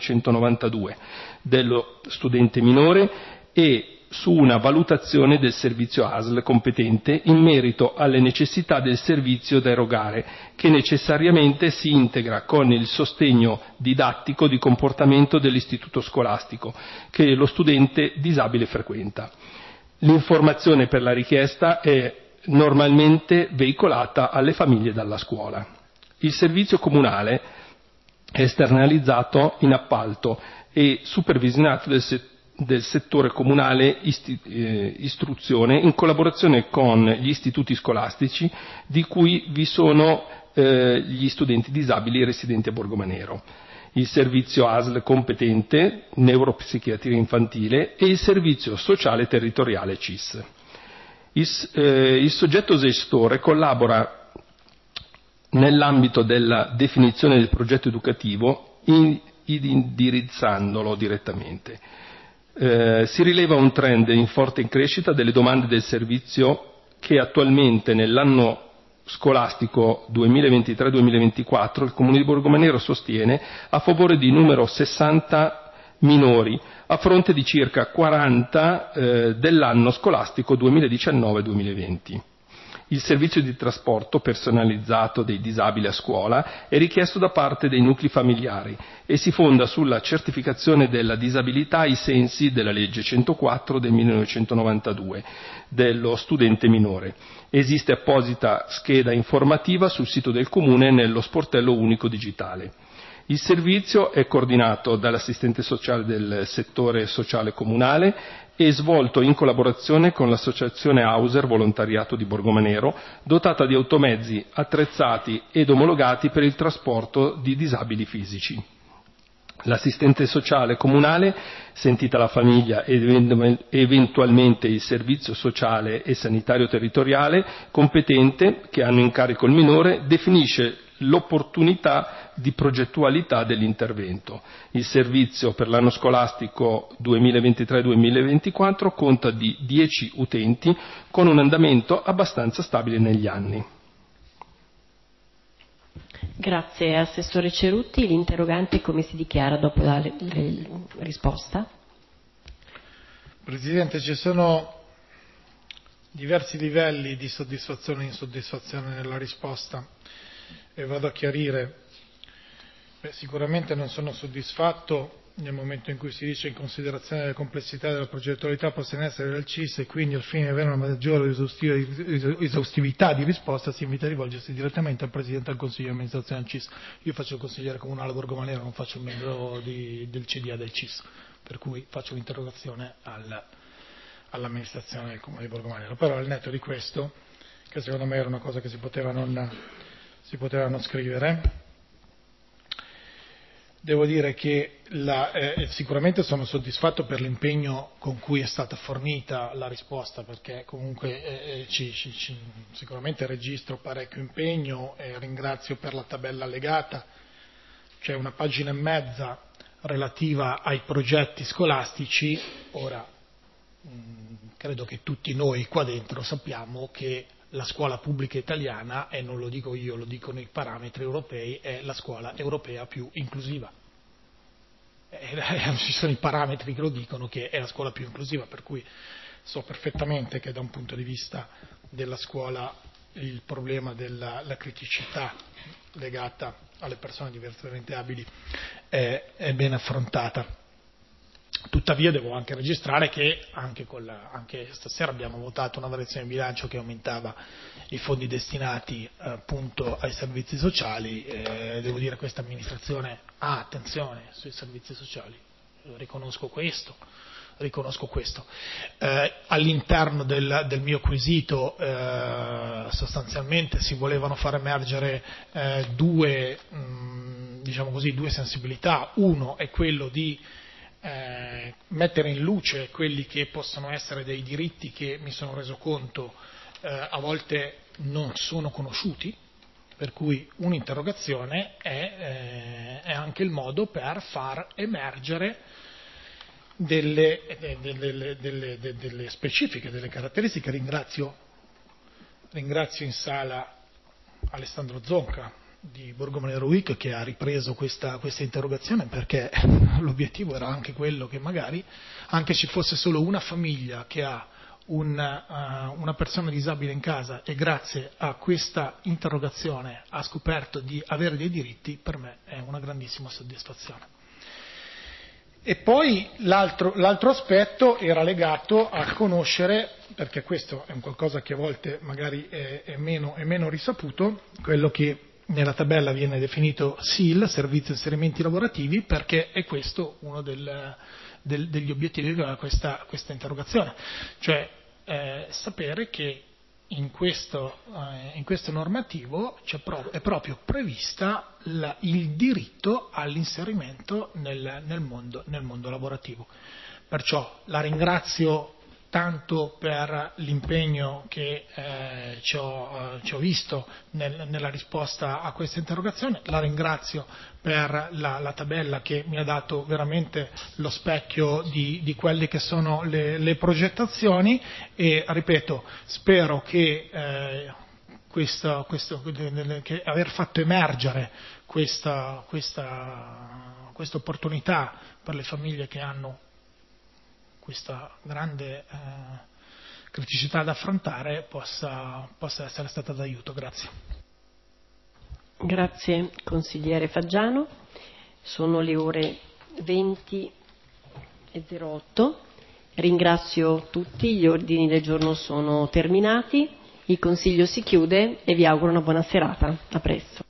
1992 dello studente minore e su una valutazione del servizio ASL competente in merito alle necessità del servizio da erogare, che necessariamente si integra con il sostegno didattico di comportamento dell'istituto scolastico che lo studente disabile frequenta. L'informazione per la richiesta è normalmente veicolata alle famiglie dalla scuola. Il servizio comunale è esternalizzato in appalto e supervisionato del settore comunale istruzione in collaborazione con gli istituti scolastici di cui vi sono gli studenti disabili residenti a Borgomanero. Il servizio ASL competente, neuropsichiatria infantile e il servizio sociale territoriale CIS. Il soggetto gestore collabora nell'ambito della definizione del progetto educativo indirizzandolo direttamente. Si rileva un trend in forte crescita delle domande del servizio che attualmente nell'anno scolastico 2023-2024 il Comune di Borgomanero sostiene a favore di numero 60 minori a fronte di circa 40 dell'anno scolastico 2019-2020. Il servizio di trasporto personalizzato dei disabili a scuola è richiesto da parte dei nuclei familiari e si fonda sulla certificazione della disabilità ai sensi della legge 104 del 1992 dello studente minore. Esiste apposita scheda informativa sul sito del Comune nello sportello unico digitale. Il servizio è coordinato dall'assistente sociale del settore sociale comunale e svolto in collaborazione con l'associazione Hauser Volontariato di Borgomanero, dotata di automezzi attrezzati ed omologati per il trasporto di disabili fisici. L'assistente sociale comunale, sentita la famiglia ed eventualmente il servizio sociale e sanitario territoriale competente che hanno in carico il minore, definisce l'opportunità di progettualità dell'intervento. Il servizio per l'anno scolastico 2023-2024 conta di 10 utenti con un andamento abbastanza stabile negli anni. Grazie Assessore Cerutti. L'interrogante come si dichiara dopo la risposta? Presidente, ci sono diversi livelli di soddisfazione e insoddisfazione nella risposta e vado a chiarire. Sicuramente non sono soddisfatto nel momento in cui si dice in considerazione delle complessità della progettualità posta in essere dal CIS e quindi al fine di avere una maggiore esaustività di risposta si invita a rivolgersi direttamente al Presidente del Consiglio di amministrazione del CIS. Io faccio il consigliere comunale Borgomanero, non faccio il membro del CDA del CIS, per cui faccio l'interrogazione all'amministrazione del Comune di Borgomanero. Però al netto di questo, che secondo me era una cosa che si poteva non scrivere, devo dire che sicuramente sono soddisfatto per l'impegno con cui è stata fornita la risposta, perché comunque sicuramente registro parecchio impegno e ringrazio per la tabella allegata. C'è una pagina e mezza relativa ai progetti scolastici. Ora, credo che tutti noi qua dentro sappiamo che la scuola pubblica italiana, e non lo dico io, lo dicono i parametri europei, è la scuola europea più inclusiva. Ci sono i parametri che lo dicono che è la scuola più inclusiva, per cui so perfettamente che da un punto di vista della scuola il problema della criticità legata alle persone diversamente abili è ben affrontata. Tuttavia devo anche registrare che anche stasera abbiamo votato una variazione di bilancio che aumentava i fondi destinati appunto ai servizi sociali. Devo dire che questa amministrazione ha attenzione sui servizi sociali, riconosco questo. All'interno del mio quesito sostanzialmente si volevano far emergere due sensibilità. Uno è quello di mettere in luce quelli che possono essere dei diritti che mi sono reso conto a volte non sono conosciuti, per cui un'interrogazione è anche il modo per far emergere delle specifiche, delle caratteristiche. Ringrazio in sala Alessandro Zonca di Borgomanero Week che ha ripreso questa interrogazione, perché l'obiettivo era anche quello che magari anche ci fosse solo una famiglia che ha una persona disabile in casa e grazie a questa interrogazione ha scoperto di avere dei diritti, per me è una grandissima soddisfazione. E poi l'altro aspetto era legato a conoscere, perché questo è un qualcosa che a volte magari è meno risaputo, quello che nella tabella viene definito SIL, Servizio Inserimenti Lavorativi, perché è questo uno degli obiettivi di questa interrogazione, cioè sapere che in questo normativo è proprio prevista il diritto all'inserimento nel mondo lavorativo. Perciò la ringrazio tanto per l'impegno che ci ho visto nella risposta a questa interrogazione, la ringrazio per la tabella che mi ha dato veramente lo specchio di quelle che sono le progettazioni e, ripeto, spero che che aver fatto emergere questa opportunità per le famiglie che hanno questa grande criticità da affrontare possa essere stata d'aiuto. Grazie. Grazie consigliere Faggiano. Sono le ore 20:08. Ringrazio tutti, gli ordini del giorno sono terminati, il Consiglio si chiude e vi auguro una buona serata. A presto.